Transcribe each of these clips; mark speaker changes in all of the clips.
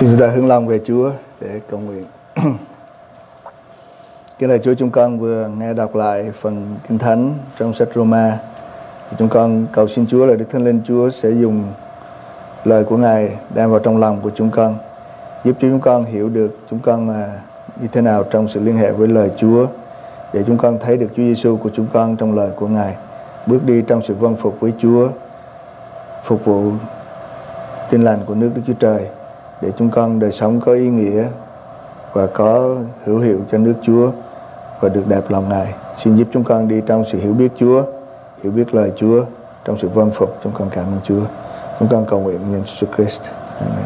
Speaker 1: Xin chúng ta hướng lòng về Chúa để cầu nguyện. Cái lời Chúa chúng con vừa nghe đọc lại phần Kinh Thánh trong sách Roma. Chúng con cầu xin Chúa là Đức Thánh Linh Chúa sẽ dùng lời của Ngài đem vào trong lòng của chúng con, giúp cho chúng con hiểu được chúng con như thế nào trong sự liên hệ với lời Chúa, để chúng con thấy được Chúa Giêsu của chúng con trong lời của Ngài, bước đi trong sự vâng phục với Chúa, phục vụ tin lành của nước Đức Chúa Trời, để chúng con đời sống có ý nghĩa và có hữu hiệu cho nước Chúa và được đẹp lòng Ngài. Xin giúp chúng con đi trong sự hiểu biết Chúa, hiểu biết lời Chúa, trong sự vâng phục. Chúng con cảm ơn Chúa. Chúng con cầu nguyện nhân Jesus Christ. Amen.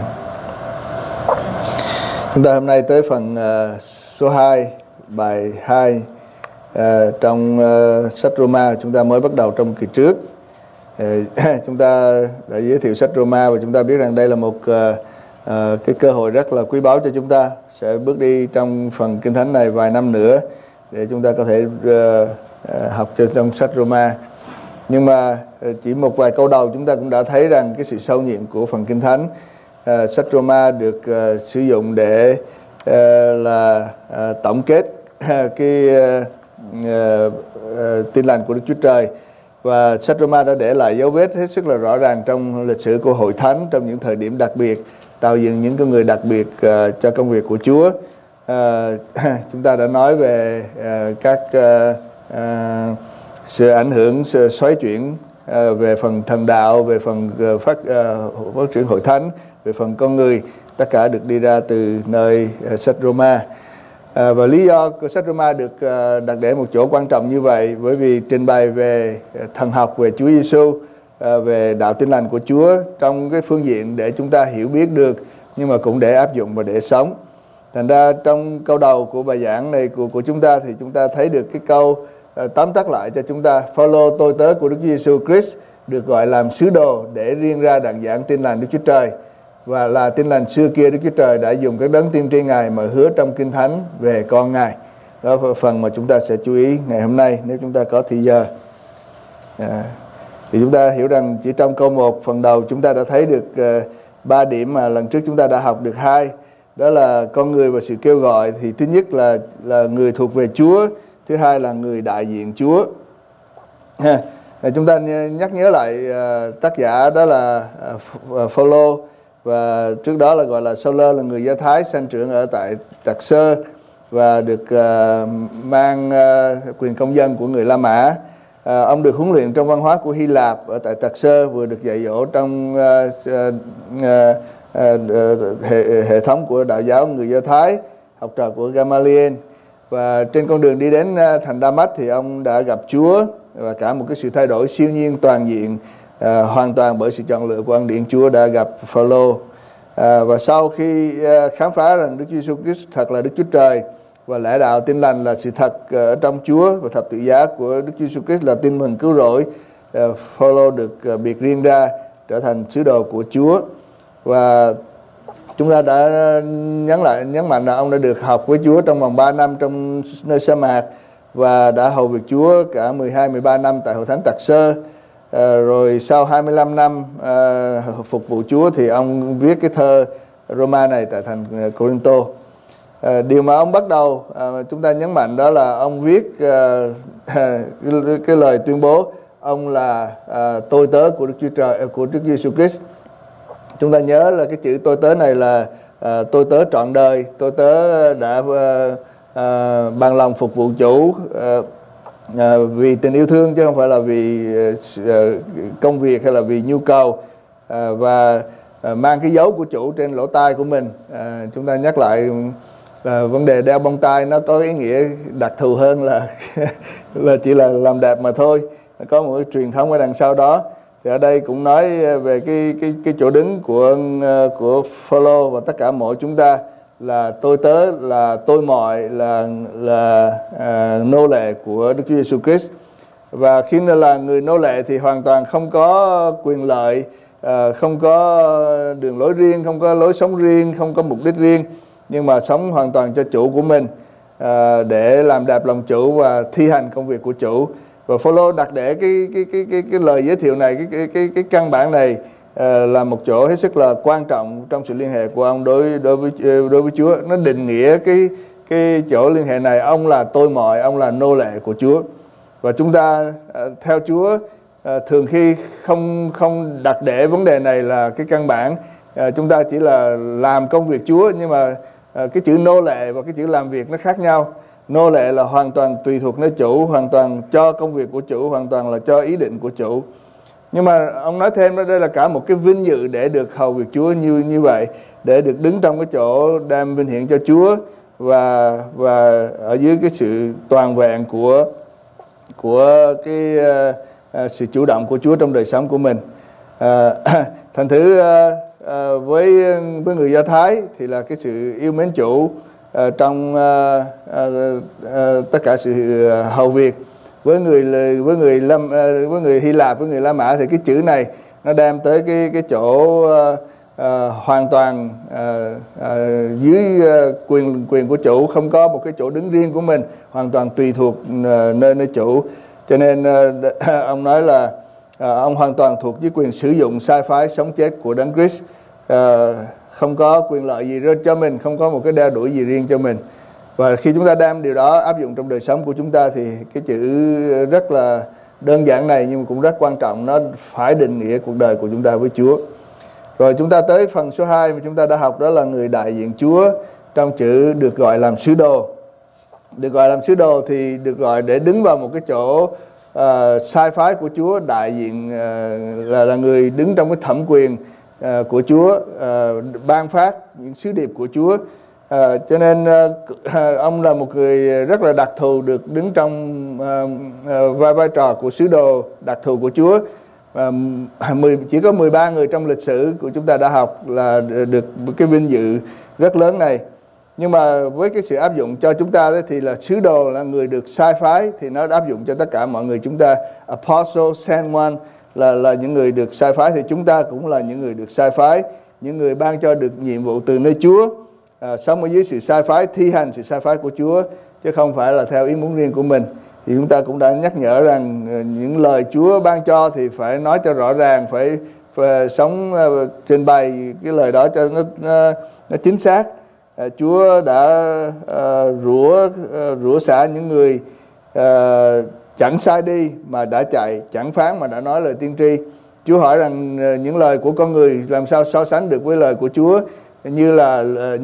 Speaker 1: Chúng ta hôm nay tới phần số 2, bài 2 trong sách Roma. Chúng ta mới bắt đầu trong kỳ trước. Chúng ta đã giới thiệu sách Roma và chúng ta biết rằng đây là một cái cơ hội rất là quý báu cho chúng ta sẽ bước đi trong phần Kinh Thánh này vài năm nữa để chúng ta có thể học trong sách Roma. Nhưng mà chỉ một vài câu đầu chúng ta cũng đã thấy rằng cái sự sâu nhiệm của phần Kinh Thánh. Sách Roma được sử dụng để là tổng kết cái tin lành của Đức Chúa Trời, và sách Roma đã để lại dấu vết hết sức là rõ ràng trong lịch sử của Hội Thánh trong những thời điểm đặc biệt, tạo dựng những con người đặc biệt cho công việc của Chúa. Chúng ta đã nói về các sự ảnh hưởng, sự xoáy chuyển về phần thần đạo, về phần phát triển Hội Thánh, về phần con người, tất cả được đi ra từ nơi sách Roma. Và lý do của sách Roma được đặt để một chỗ quan trọng như vậy, bởi vì trình bày về thần học, về Chúa Giêsu, về đạo tin lành của Chúa trong cái phương diện để chúng ta hiểu biết được, nhưng mà cũng để áp dụng và để sống. Thành ra trong câu đầu của bài giảng này của chúng ta thì chúng ta thấy được cái câu tóm tắt lại cho chúng ta: Phaolô, tôi tớ của Đức Chúa Giêsu Christ, được gọi làm sứ đồ để riêng ra đặng giảng tin lành Đức Chúa Trời, và là tin lành xưa kia Đức Chúa Trời đã dùng các đấng tiên tri Ngài mà hứa trong Kinh Thánh về con Ngài. Đó là phần mà chúng ta sẽ chú ý ngày hôm nay nếu chúng ta có thì giờ. Thì chúng ta hiểu rằng chỉ trong câu 1 phần đầu chúng ta đã thấy được 3 điểm mà lần trước chúng ta đã học được 2. Đó là con người và sự kêu gọi. Thì thứ nhất là người thuộc về Chúa, thứ hai là người đại diện Chúa. Chúng ta nhắc nhớ lại tác giả đó là Phaolô, và trước đó là gọi là Sauler, là người Do Thái sanh trưởng ở tại Tạc Sơ và được mang quyền công dân của người La Mã. Ông được huấn luyện trong văn hóa của Hy Lạp ở tại Tạc Sơ, vừa được dạy dỗ trong hệ thống của đạo giáo người Do Thái, học trò của Gamaliel. Và trên con đường đi đến thành Đa-mách thì ông đã gặp Chúa, và cả một cái sự thay đổi siêu nhiên toàn diện, hoàn toàn bởi sự chọn lựa của ân điển Chúa đã gặp Phaolô. Và sau khi khám phá rằng Đức Chúa Giêsu Christ thật là Đức Chúa Trời và lẽ đạo tin lành là sự thật ở trong Chúa, và thập tự giá của Đức Chúa Giêsu Christ là tin mừng cứu rỗi, Phaolô được biệt riêng ra trở thành sứ đồ của Chúa. Và chúng ta đã nhấn mạnh là ông đã được học với Chúa trong vòng 3 năm trong nơi sa mạc, và đã hầu việc Chúa cả 12-13 năm tại Hội Thánh Tạc Sơ. Rồi sau 25 năm phục vụ Chúa thì ông viết cái thơ Roma này tại thành Corinto. Điều mà ông bắt đầu chúng ta nhấn mạnh đó là ông viết cái lời tuyên bố ông là tôi tớ của Đức Chúa Trời, của Đức Giêsu Christ. Chúng ta nhớ là cái chữ tôi tớ này là tôi tớ trọn đời, tôi tớ đã bằng lòng phục vụ chủ vì tình yêu thương, chứ không phải là vì công việc hay là vì nhu cầu, và mang cái dấu của chủ trên lỗ tai của mình. Chúng ta nhắc lại vấn đề đeo bông tai nó có ý nghĩa đặc thù hơn là chỉ là làm đẹp mà thôi, có một cái truyền thống ở đằng sau đó. Thì ở đây cũng nói về cái chỗ đứng của Phaolô và tất cả mỗi chúng ta là tôi tớ, là tôi mọi, là nô lệ của Đức Chúa Giêsu Christ. Và khi là người nô lệ thì hoàn toàn không có quyền lợi, không có đường lối riêng, không có lối sống riêng, không có mục đích riêng, nhưng mà sống hoàn toàn cho chủ của mình, để làm đẹp lòng chủ và thi hành công việc của chủ. Và Phaolô đặt để cái lời giới thiệu này, cái căn bản này là một chỗ hết sức là quan trọng trong sự liên hệ của ông đối với Chúa. Nó định nghĩa cái chỗ liên hệ này, ông là tôi mọi, ông là nô lệ của Chúa. Và chúng ta theo Chúa thường khi không đặt để vấn đề này là cái căn bản. Chúng ta chỉ là làm công việc Chúa, nhưng mà cái chữ nô lệ và cái chữ làm việc nó khác nhau. Nô lệ là hoàn toàn tùy thuộc nơi chủ, hoàn toàn cho công việc của chủ, hoàn toàn là cho ý định của chủ. Nhưng mà ông nói thêm đây là cả một cái vinh dự để được hầu việc Chúa như vậy, để được đứng trong cái chỗ đem vinh hiển cho Chúa và ở dưới cái sự toàn vẹn của cái sự chủ động của Chúa trong đời sống của mình. Thành thử với người Do Thái thì là cái sự yêu mến chủ trong tất cả sự hầu việc. Với người Hy Lạp, với người La Mã thì cái chữ này nó đem tới cái chỗ hoàn toàn dưới quyền của chủ, không có một cái chỗ đứng riêng của mình, hoàn toàn tùy thuộc nơi chủ. Cho nên ông nói là ông hoàn toàn thuộc dưới quyền sử dụng sai phái sống chết của Đấng Christ, không có quyền lợi gì cho mình, không có một cái đeo đuổi gì riêng cho mình. Và khi chúng ta đem điều đó áp dụng trong đời sống của chúng ta thì cái chữ rất là đơn giản này nhưng mà cũng rất quan trọng, nó phải định nghĩa cuộc đời của chúng ta với Chúa. Rồi chúng ta tới phần số 2 mà chúng ta đã học, đó là người đại diện Chúa trong chữ được gọi làm sứ đồ. Được gọi làm sứ đồ thì được gọi để đứng vào một cái chỗ sai phái của Chúa, đại diện là người đứng trong cái thẩm quyền của Chúa, ban phát những sứ điệp của Chúa. Cho nên ông là một người rất là đặc thù, được đứng trong vai trò của sứ đồ đặc thù của Chúa. Chỉ có 13 người trong lịch sử của chúng ta đã học là được cái vinh dự rất lớn này. Nhưng mà với cái sự áp dụng cho chúng ta đó thì là sứ đồ là người được sai phái, thì nó áp dụng cho tất cả mọi người chúng ta. Apostle, sent one là những người được sai phái, thì chúng ta cũng là những người được sai phái, những người ban cho được nhiệm vụ từ nơi Chúa, sống ở dưới sự sai phái, thi hành sự sai phái của Chúa, chứ không phải là theo ý muốn riêng của mình. Thì chúng ta cũng đã nhắc nhở rằng những lời Chúa ban cho thì phải nói cho rõ ràng, phải sống trình bày cái lời đó cho nó chính xác. Chúa đã rủa xả những người chẳng sai đi mà đã chạy, chẳng phán mà đã nói lời tiên tri. Chúa hỏi rằng những lời của con người làm sao so sánh được với lời của Chúa, như là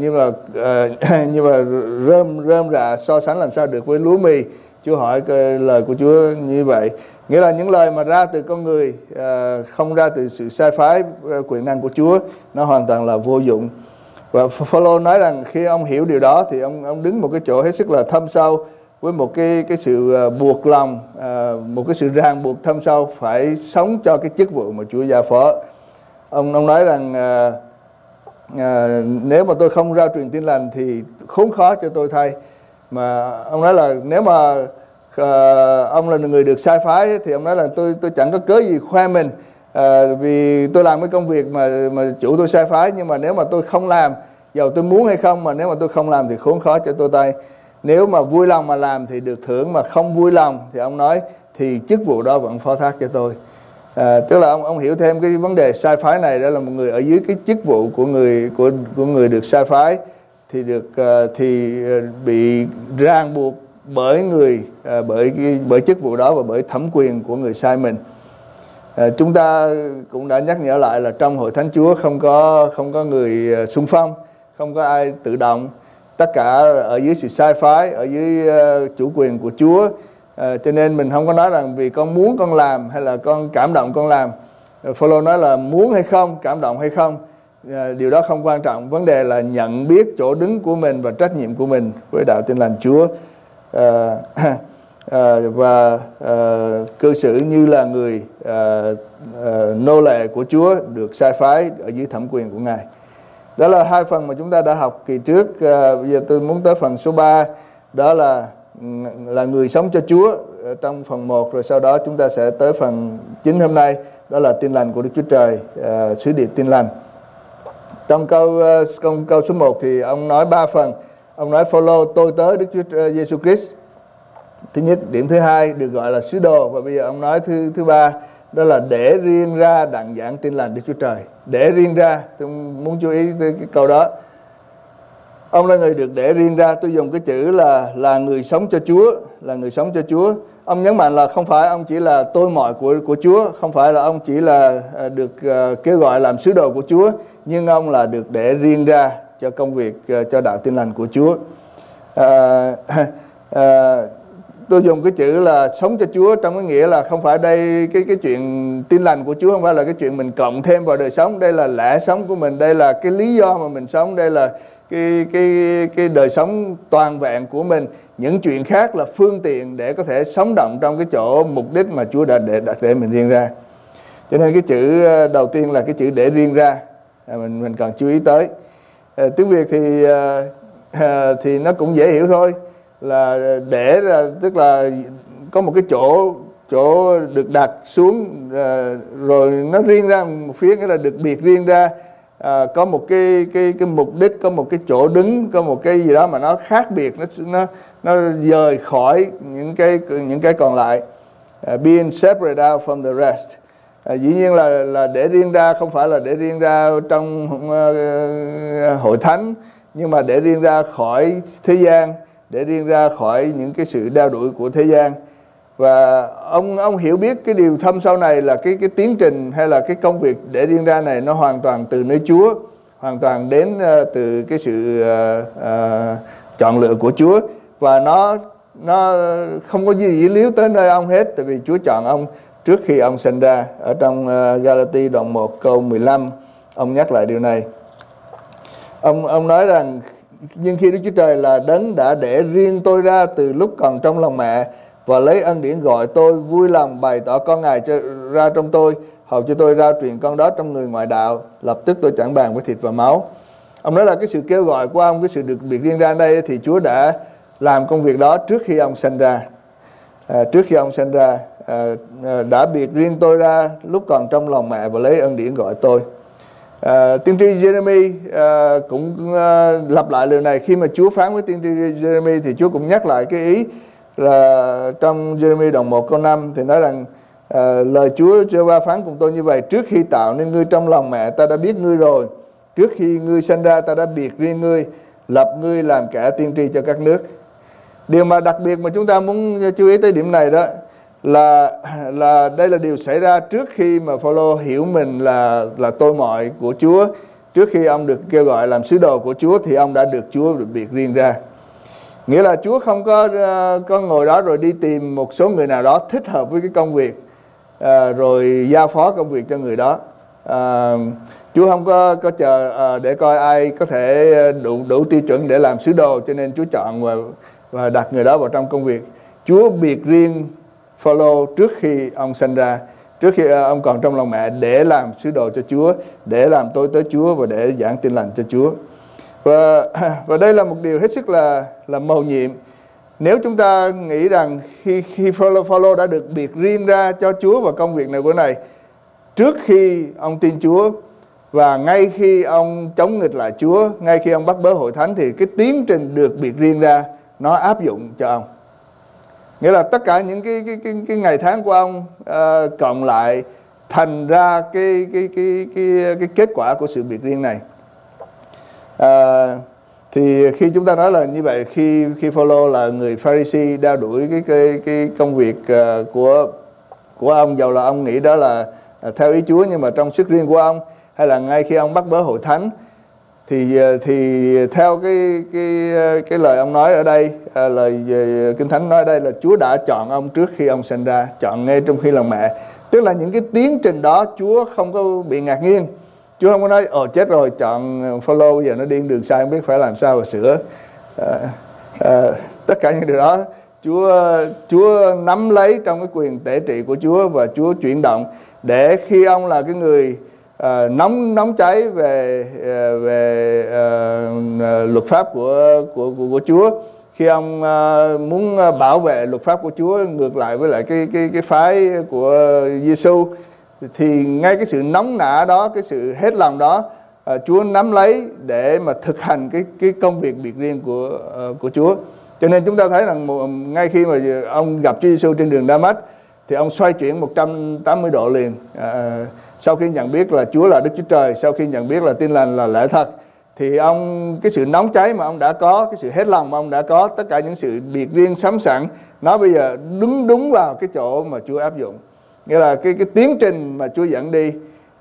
Speaker 1: rơm rạ so sánh làm sao được với lúa mì. Chúa hỏi lời của Chúa như vậy, nghĩa là những lời mà ra từ con người, không ra từ sự sai phái quyền năng của Chúa, nó hoàn toàn là vô dụng. Và Phaolô nói rằng khi ông hiểu điều đó thì ông đứng một cái chỗ hết sức là thâm sâu, với một cái sự buộc lòng, một cái sự ràng buộc thâm sâu, phải sống cho cái chức vụ mà Chúa giao phó. Ông nói rằng nếu mà tôi không rao truyền tin lành thì khốn khó cho tôi thay. Mà ông nói là nếu mà ông là người được sai phái thì ông nói là tôi chẳng có cớ gì khoe mình, vì tôi làm cái công việc mà chủ tôi sai phái. Nhưng mà nếu mà tôi không làm, dầu tôi muốn hay không, mà nếu mà tôi không làm thì khốn khó cho tôi tay. Nếu mà vui lòng mà làm thì được thưởng, mà không vui lòng thì ông nói thì chức vụ đó vẫn phó thác cho tôi. Tức là ông hiểu thêm cái vấn đề sai phái này, đó là một người ở dưới cái chức vụ của người được sai phái thì bị ràng buộc bởi chức vụ đó và bởi thẩm quyền của người sai mình. Chúng ta cũng đã nhắc nhở lại là trong hội thánh Chúa không có người xung phong, không có ai tự động, tất cả ở dưới sự sai phái, ở dưới chủ quyền của Chúa. Cho nên mình không có nói rằng vì con muốn con làm hay là con cảm động con làm. Phaolô nói là muốn hay không, cảm động hay không, điều đó không quan trọng. Vấn đề là nhận biết chỗ đứng của mình và trách nhiệm của mình với đạo tin lành Chúa, và cư xử như là người nô lệ của Chúa, được sai phái ở dưới thẩm quyền của Ngài. Đó là hai phần mà chúng ta đã học kỳ trước. Bây giờ tôi muốn tới phần số 3, đó là người sống cho Chúa trong phần 1, rồi sau đó chúng ta sẽ tới phần chính hôm nay, đó là tin lành của Đức Chúa Trời, sứ điệp tin lành. Trong câu số 1 thì ông nói 3 phần. Ông nói Phaolô tôi tớ Đức Chúa Giêsu Christ. Thứ nhất, điểm thứ hai được gọi là sứ đồ, và bây giờ ông nói thứ ba đó là để riêng ra đặng giảng tin lành Đức Chúa Trời. Để riêng ra, tôi muốn chú ý tới cái câu đó. Ông là người được để riêng ra. Tôi dùng cái chữ là người sống cho Chúa, là người sống cho Chúa. Ông nhấn mạnh là không phải ông chỉ là tôi mọi của Chúa, không phải là ông chỉ là được kêu gọi làm sứ đồ của Chúa, nhưng ông là được để riêng ra cho công việc, cho đạo tin lành của Chúa. Tôi dùng cái chữ là sống cho Chúa trong cái nghĩa là không phải đây cái chuyện tin lành của Chúa không phải là cái chuyện mình cộng thêm vào đời sống. Đây là lẽ sống của mình, đây là cái lý do mà mình sống, đây là cái đời sống toàn vẹn của mình. Những chuyện khác là phương tiện để có thể sống động trong cái chỗ mục đích mà Chúa đã để mình riêng ra. Cho nên cái chữ đầu tiên là cái chữ để riêng ra, mình cần chú ý tới. Tiếng Việt thì nó cũng dễ hiểu thôi, là để là tức là có một cái chỗ được đặt xuống, rồi nó riêng ra một phía, nghĩa là được biệt riêng ra, có một cái mục đích, có một cái chỗ đứng, có một cái gì đó mà nó khác biệt, nó rời khỏi những cái còn lại. Being separate out from the rest. Dĩ nhiên là để riêng ra không phải là để riêng ra trong hội thánh, nhưng mà để riêng ra khỏi thế gian, để riêng ra khỏi những cái sự đeo đuổi của thế gian. Và ông hiểu biết cái điều thâm sâu này là cái tiến trình hay là cái công việc để riêng ra này nó hoàn toàn từ nơi Chúa, hoàn toàn đến từ cái sự chọn lựa của Chúa, và nó không có gì dính líu tới nơi ông hết, tại vì Chúa chọn ông trước khi ông sinh ra. Ở trong Galati đoạn 1 câu 15 ông nhắc lại điều này. Ông nói rằng nhưng khi Đức Chúa Trời là đấng đã để riêng tôi ra từ lúc còn trong lòng mẹ, và lấy ân điển gọi tôi, vui lòng bày tỏ con Ngài ra trong tôi, hầu cho tôi rao truyền con đó trong người ngoại đạo, lập tức tôi chẳng bàn với thịt và máu. Ông nói là cái sự kêu gọi của ông, cái sự được biệt riêng ra đây thì Chúa đã làm công việc đó trước khi ông sinh ra. Trước khi ông sinh ra, đã biệt riêng tôi ra lúc còn trong lòng mẹ và lấy ân điển gọi tôi. Tiên tri Jeremy cũng lặp lại lời này. Khi mà Chúa phán với tiên tri Jeremy thì Chúa cũng nhắc lại cái ý là trong Jeremy đoạn 1 câu 5 thì nói rằng lời Chúa Giê-hô-va phán cùng tôi như vậy: trước khi tạo nên ngươi trong lòng mẹ, ta đã biết ngươi rồi. Trước khi ngươi sinh ra, ta đã biệt riêng ngươi, lập ngươi làm kẻ tiên tri cho các nước. Điều mà đặc biệt mà chúng ta muốn chú ý tới điểm này đó là đây là điều xảy ra trước khi mà Phao-lô hiểu mình là tôi mọi của Chúa. Trước khi ông được kêu gọi làm sứ đồ của Chúa thì ông đã được Chúa biệt riêng ra. Nghĩa là Chúa không có ngồi đó rồi đi tìm một số người nào đó thích hợp với cái công việc, rồi giao phó công việc cho người đó. Chúa không có chờ để coi ai có thể đủ tiêu chuẩn để làm sứ đồ, cho nên Chúa chọn và đặt người đó vào trong công việc. Chúa biệt riêng Phao-lô trước khi ông sinh ra, trước khi ông còn trong lòng mẹ, để làm sứ đồ cho Chúa, để làm tôi tớ Chúa và để giảng tin lành cho Chúa. Và đây là một điều hết sức là mầu nhiệm. Nếu chúng ta nghĩ rằng khi Phao-lô đã được biệt riêng ra cho Chúa và công việc này của này trước khi ông tin Chúa, và ngay khi ông chống nghịch lại Chúa, ngay khi ông bắt bớ hội thánh, thì cái tiến trình được biệt riêng ra nó áp dụng cho ông. Nghĩa là tất cả những cái ngày tháng của ông cộng lại thành ra cái kết quả của sự biệt riêng này. Thì khi chúng ta nói là như vậy, khi Phao-lô là người Pha-ri-si đeo đuổi cái công việc của ông, dầu là ông nghĩ đó là theo ý Chúa, nhưng mà trong sức riêng của ông, hay là ngay khi ông bắt bớ hội thánh, thì theo cái lời ông nói ở đây, lời Kinh Thánh nói ở đây là Chúa đã chọn ông trước khi ông sinh ra, chọn ngay trong khi lòng mẹ. Tức là những cái tiến trình đó Chúa không có bị ngạc nhiên. Chúa không có nói chết rồi, chọn Phao-lô bây giờ nó đi đường sai, không biết phải làm sao mà sửa. Tất cả những điều đó Chúa nắm lấy trong cái quyền tể trị của Chúa, và Chúa chuyển động để khi ông là cái người nóng cháy về luật pháp của Chúa, khi ông muốn bảo vệ luật pháp của Chúa ngược lại với lại cái phái của Giê-xu, thì ngay cái sự nóng nả đó, cái sự hết lòng đó, Chúa nắm lấy để mà thực hành cái công việc biệt riêng của Chúa. Cho nên chúng ta thấy rằng ngay khi mà ông gặp Chúa Giê-xu trên đường Đa-mách, thì ông xoay chuyển 180 độ liền. Sau khi nhận biết là Chúa là Đức Chúa Trời, sau khi nhận biết là Tin Lành là lẽ thật, thì ông, cái sự nóng cháy mà ông đã có, cái sự hết lòng mà ông đã có, tất cả những sự biệt riêng sắm sẵn, nó bây giờ đúng vào cái chỗ mà Chúa áp dụng. Nghĩa là cái tiến trình mà Chúa dẫn đi,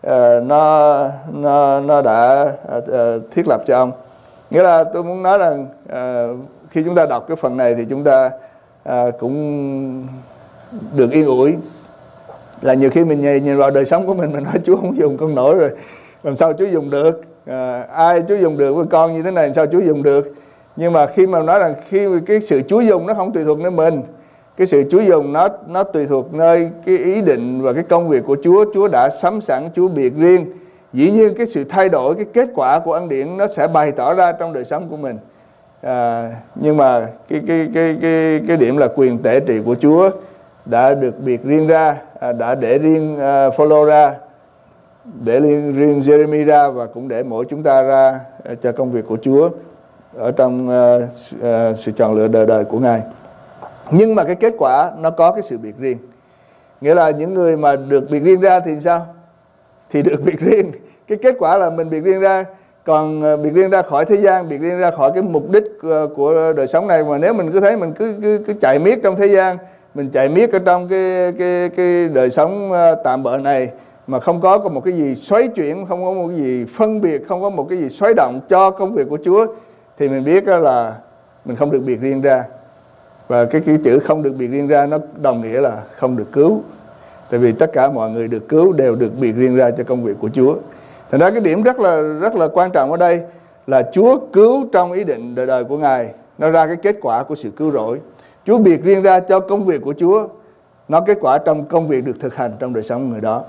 Speaker 1: nó đã thiết lập cho ông. Nghĩa là tôi muốn nói rằng khi chúng ta đọc cái phần này thì chúng ta cũng được yên ủi. Là nhiều khi mình nhìn vào đời sống của mình nói Chúa không dùng con nổi rồi, làm sao Chúa dùng được? Ai Chúa dùng được với con như thế này, làm sao Chúa dùng được? Nhưng mà khi mà nói rằng khi cái sự Chúa dùng nó không tùy thuộc nơi mình, cái sự Chúa dùng nó tùy thuộc nơi cái ý định và cái công việc của Chúa. Chúa đã sắm sẵn, Chúa biệt riêng. Dĩ nhiên cái sự thay đổi, cái kết quả của ân điển nó sẽ bày tỏ ra trong đời sống của mình. Nhưng mà cái điểm là quyền tể trị của Chúa đã được biệt riêng ra, đã để riêng Phaolô ra, để riêng Jeremy ra, và cũng để mỗi chúng ta ra cho công việc của Chúa ở trong sự chọn lựa đời đời của Ngài. Nhưng mà cái kết quả nó có cái sự biệt riêng. Nghĩa là những người mà được biệt riêng ra thì sao? Thì được biệt riêng. Cái kết quả là mình biệt riêng ra. Còn biệt riêng ra khỏi thế gian, biệt riêng ra khỏi cái mục đích của đời sống này. Mà nếu mình cứ thấy mình cứ chạy miết trong thế gian, mình chạy miết ở trong cái đời sống tạm bợ này, mà không có một cái gì xoáy chuyển, không có một cái gì phân biệt, không có một cái gì xoáy động cho công việc của Chúa, thì mình biết là mình không được biệt riêng ra. Và cái chữ không được biệt riêng ra nó đồng nghĩa là không được cứu. Tại vì tất cả mọi người được cứu đều được biệt riêng ra cho công việc của Chúa. Thành ra cái điểm rất là quan trọng ở đây là Chúa cứu trong ý định đời đời của Ngài, nó ra cái kết quả của sự cứu rỗi. Chúa biệt riêng ra cho công việc của Chúa, nó kết quả trong công việc được thực hành trong đời sống của người đó.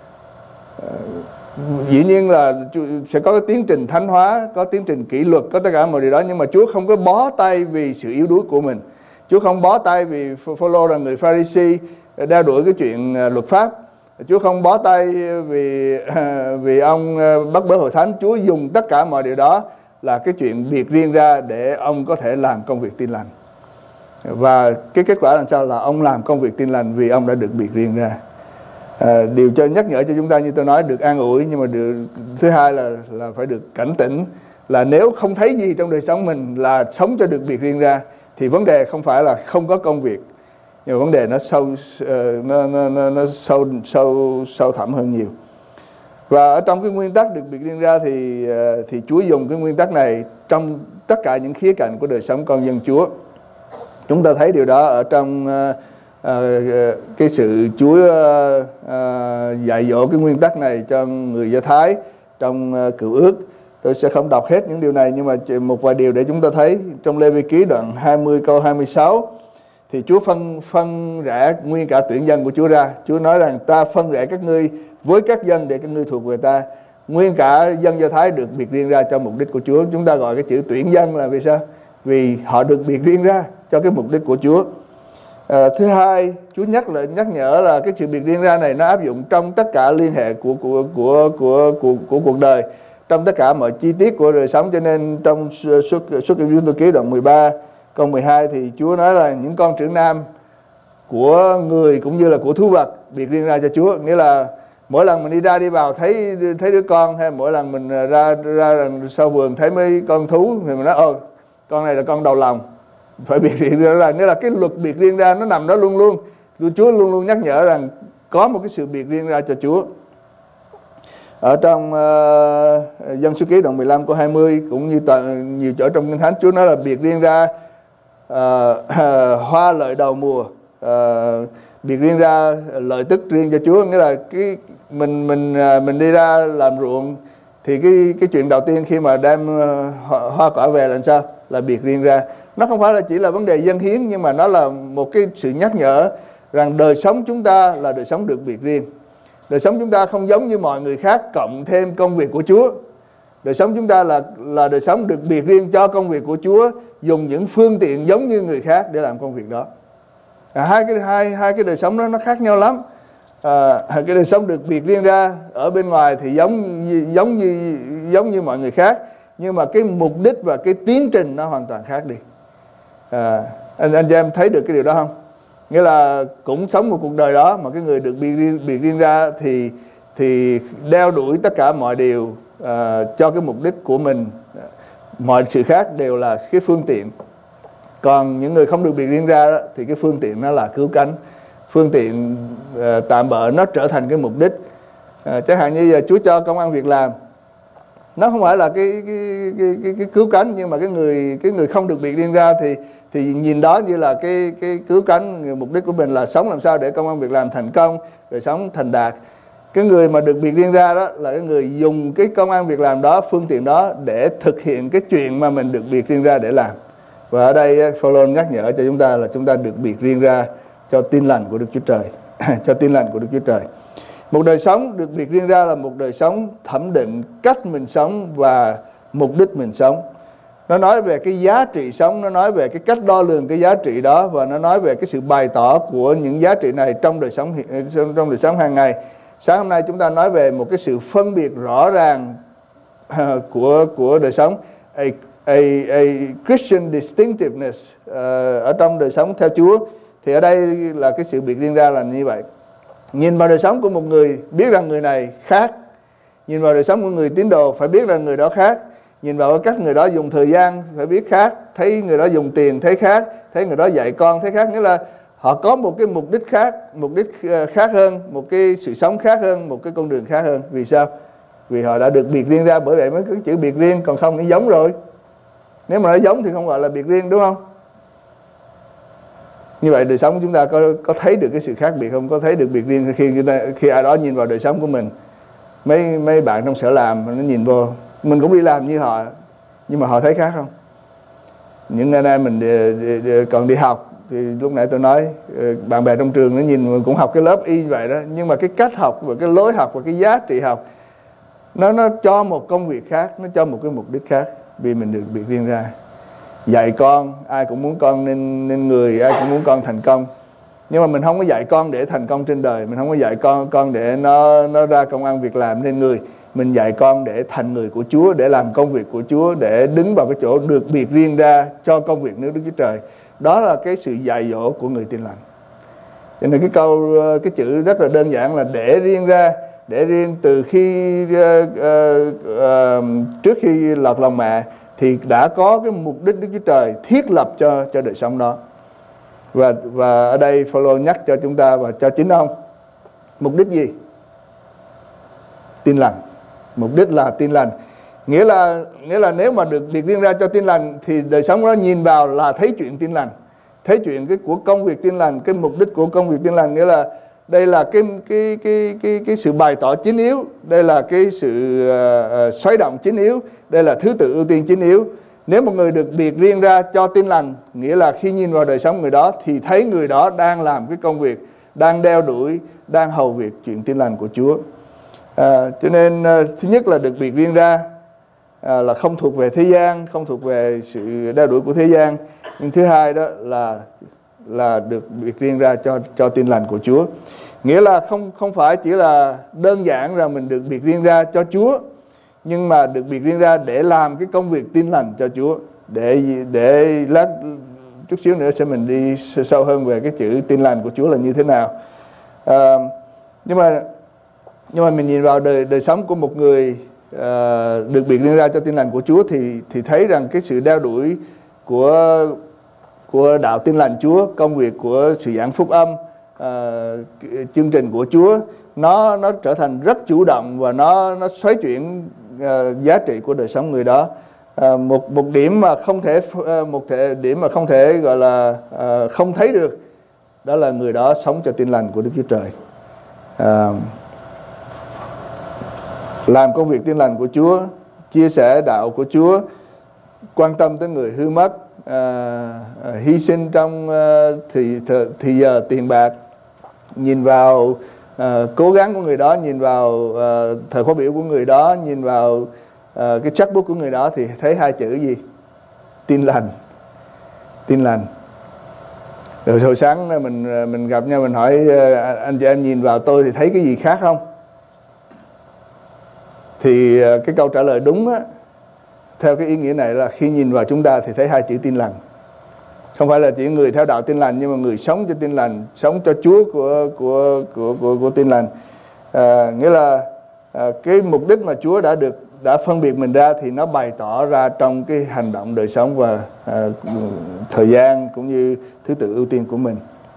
Speaker 1: Dĩ nhiên là sẽ có cái tiến trình thánh hóa, có tiến trình kỷ luật, có tất cả mọi điều đó, nhưng mà Chúa không có bó tay vì sự yếu đuối của mình. Chúa không bó tay vì Phaolô là người Pha-ri-si đeo đuổi cái chuyện luật pháp. Chúa không bó tay vì ông bắt bớ hội thánh. Chúa dùng tất cả mọi điều đó là cái chuyện biệt riêng ra để ông có thể làm công việc tin lành. Và cái kết quả là sao? Là ông làm công việc tin lành vì ông đã được biệt riêng ra. Điều cho nhắc nhở cho chúng ta, như tôi nói, được an ủi. Nhưng mà thứ hai là phải được cảnh tỉnh, là nếu không thấy gì trong đời sống mình là sống cho được biệt riêng ra, thì vấn đề không phải là không có công việc, nhưng mà vấn đề nó sâu thẳm hơn nhiều. Và ở trong cái nguyên tắc được biệt riêng ra thì Chúa dùng cái nguyên tắc này trong tất cả những khía cạnh của đời sống con dân Chúa. Chúng ta thấy điều đó ở trong cái sự Chúa dạy dỗ cái nguyên tắc này cho người Do Thái trong Cựu Ước. Tôi sẽ không đọc hết những điều này, nhưng mà một vài điều để chúng ta thấy. Trong Lê Vi Ký đoạn 20 câu 26 thì Chúa phân rẽ nguyên cả tuyển dân của Chúa ra. Chúa nói rằng ta phân rẽ các ngươi với các dân để các ngươi thuộc về ta. Nguyên cả dân Do Thái được biệt riêng ra cho mục đích của Chúa. Chúng ta gọi cái chữ tuyển dân là vì sao? Vì họ được biệt riêng ra cho cái mục đích của Chúa. Thứ hai, Chúa nhắc nhở là cái sự biệt riêng ra này nó áp dụng trong tất cả liên hệ của cuộc đời, trong tất cả mọi chi tiết của đời sống. Cho nên trong Xuất Kim Tôi Ký đoạn 13 câu 12 thì Chúa nói là những con trưởng nam của người cũng như là của thú vật biệt riêng ra cho Chúa. Nghĩa là mỗi lần mình đi ra đi vào thấy đứa con, hay mỗi lần mình ra sau vườn thấy mấy con thú thì mình nói con này là con đầu lòng, phải biệt riêng ra. Nghĩa là cái luật biệt riêng ra nó nằm đó luôn luôn. Chúa luôn luôn nhắc nhở rằng có một cái sự biệt riêng ra cho Chúa. Ở trong Dân Số Ký đoạn 15 câu 20 cũng như nhiều chỗ trong Kinh Thánh, Chúa nói là biệt riêng ra hoa lợi đầu mùa, biệt riêng ra lợi tức riêng cho Chúa. Nghĩa là cái mình đi ra làm ruộng thì cái chuyện đầu tiên khi mà đem hoa quả về là sao? Là biệt riêng ra. Nó không phải là chỉ là vấn đề dâng hiến, nhưng mà nó là một cái sự nhắc nhở rằng đời sống chúng ta là đời sống được biệt riêng. Đời sống chúng ta không giống như mọi người khác cộng thêm công việc của Chúa. Đời sống chúng ta là đời sống được biệt riêng cho công việc của Chúa, dùng những phương tiện giống như người khác để làm công việc đó. Hai cái đời sống đó nó khác nhau lắm. Cái đời sống được biệt riêng ra ở bên ngoài thì giống như mọi người khác, nhưng mà cái mục đích và cái tiến trình nó hoàn toàn khác đi. Anh chị em thấy được cái điều đó không? Nghĩa là cũng sống một cuộc đời đó, mà cái người được biệt riêng ra thì đeo đuổi tất cả mọi điều cho cái mục đích của mình. Mọi sự khác đều là cái phương tiện. Còn những người không được biệt riêng ra đó, thì cái phương tiện nó là cứu cánh. Phương tiện tạm bợ nó trở thành cái mục đích. Chẳng hạn như giờ Chúa cho công ăn việc làm, nó không phải là cái cứu cánh, nhưng mà cái người không được biệt riêng ra thì nhìn đó như là cái cứu cánh. Mục đích của mình là sống làm sao để công ăn việc làm thành công, rồi sống thành đạt. Cái người mà được biệt riêng ra đó là cái người dùng cái công ăn việc làm đó, phương tiện đó để thực hiện cái chuyện mà mình được biệt riêng ra để làm. Và ở đây Phaolô nhắc nhở cho chúng ta là chúng ta được biệt riêng ra cho tin lành của Đức Chúa Trời. Cho tin lành của Đức Chúa Trời. Một đời sống được biệt riêng ra là một đời sống thẩm định cách mình sống và mục đích mình sống. Nó nói về cái giá trị sống, nó nói về cái cách đo lường cái giá trị đó, và nó nói về cái sự bày tỏ của những giá trị này trong đời sống hàng ngày. Sáng hôm nay chúng ta nói về một cái sự phân biệt rõ ràng của đời sống, a Christian distinctiveness ở trong đời sống theo Chúa. Thì ở đây là cái sự biệt riêng ra là như vậy. Nhìn vào đời sống của một người biết rằng người này khác. Nhìn vào đời sống của người tín đồ phải biết rằng người đó khác. Nhìn vào cách người đó dùng thời gian phải biết khác. Thấy người đó dùng tiền thấy khác. Thấy người đó dạy con thấy khác. Nghĩa là họ có một cái mục đích khác. Mục đích khác hơn. Một cái sự sống khác hơn. Một cái con đường khác hơn. Vì sao? Vì họ đã được biệt riêng ra. Bởi vậy mới có chữ biệt riêng. Còn không nó giống rồi. Nếu mà nó giống thì không gọi là biệt riêng, đúng không? Như vậy đời sống của chúng ta có thấy được cái sự khác biệt không? Có thấy được biệt riêng khi ai đó nhìn vào đời sống của mình? Mấy bạn trong sở làm nó nhìn vô, mình cũng đi làm như họ, nhưng mà họ thấy khác không? Những anh em mình còn đi học thì lúc nãy tôi nói bạn bè trong trường nó nhìn mình cũng học cái lớp y vậy đó, nhưng mà cái cách học và cái lối học và cái giá trị học nó cho một công việc khác, nó cho một cái mục đích khác, vì mình được biệt riêng ra. Dạy con, ai cũng muốn con nên người, ai cũng muốn con thành công. Nhưng mà mình không có dạy con để thành công trên đời. Mình không có dạy con để nó ra công ăn việc làm nên người. Mình dạy con để thành người của Chúa, để làm công việc của Chúa, để đứng vào cái chỗ được biệt riêng ra cho công việc nước Đức Chúa Trời. Đó là cái sự dạy dỗ của người tin lành. Cho nên cái chữ rất là đơn giản là để riêng ra. Để riêng từ khi trước khi lọt lòng mẹ thì đã có cái mục đích Đức Chúa Trời thiết lập cho đời sống đó. Và ở đây Phaolô nhắc cho chúng ta và cho chính ông mục đích gì? Tin lành. Mục đích là tin lành. Nghĩa là nếu mà được biệt riêng ra cho tin lành thì đời sống đó nhìn vào là thấy chuyện tin lành, thấy chuyện của công việc tin lành, cái mục đích của công việc tin lành. Nghĩa là đây là cái sự bày tỏ chính yếu, đây là cái sự xoáy động chính yếu, đây là thứ tự ưu tiên chính yếu. Nếu một người được biệt riêng ra cho tin lành, nghĩa là khi nhìn vào đời sống người đó thì thấy người đó đang làm cái công việc, đang đeo đuổi, đang hầu việc chuyện tin lành của Chúa. Cho nên thứ nhất là được biệt riêng ra là không thuộc về thế gian, không thuộc về sự đeo đuổi của thế gian. Nhưng thứ hai đó là được biệt riêng ra cho tin lành của Chúa. Nghĩa là không phải chỉ là đơn giản là mình được biệt riêng ra cho Chúa, nhưng mà được biệt riêng ra để làm cái công việc tin lành cho Chúa. Để lát chút xíu nữa sẽ mình đi sâu hơn về cái chữ tin lành của Chúa là như thế nào. Nhưng mà mình nhìn vào đời sống của một người được biệt riêng ra cho tin lành của Chúa thì thấy rằng cái sự đeo đuổi của đạo tin lành Chúa, công việc của sự giảng phúc âm, chương trình của Chúa, nó trở thành rất chủ động và nó xoáy chuyển giá trị của đời sống người đó. Một điểm mà không thể gọi là không thấy được, đó là người đó sống cho tin lành của Đức Chúa Trời, làm công việc tin lành của Chúa, chia sẻ đạo của Chúa, quan tâm tới người hư mất, hy sinh trong thì giờ tiền bạc, nhìn vào cố gắng của người đó, nhìn vào thời khóa biểu của người đó, nhìn vào cái checkbook của người đó thì thấy hai chữ gì? Tin lành. Tin lành. Rồi hồi sáng mình gặp nhau, mình hỏi anh chị em nhìn vào tôi thì thấy cái gì khác không? Thì cái câu trả lời đúng á, theo cái ý nghĩa này là khi nhìn vào chúng ta thì thấy hai chữ tin lành. Không phải là chỉ người theo đạo Tin Lành, nhưng mà người sống cho Tin Lành, sống cho Chúa của Tin Lành. Nghĩa là cái mục đích mà Chúa đã phân biệt mình ra thì nó bày tỏ ra trong cái hành động, đời sống và thời gian cũng như thứ tự ưu tiên của mình.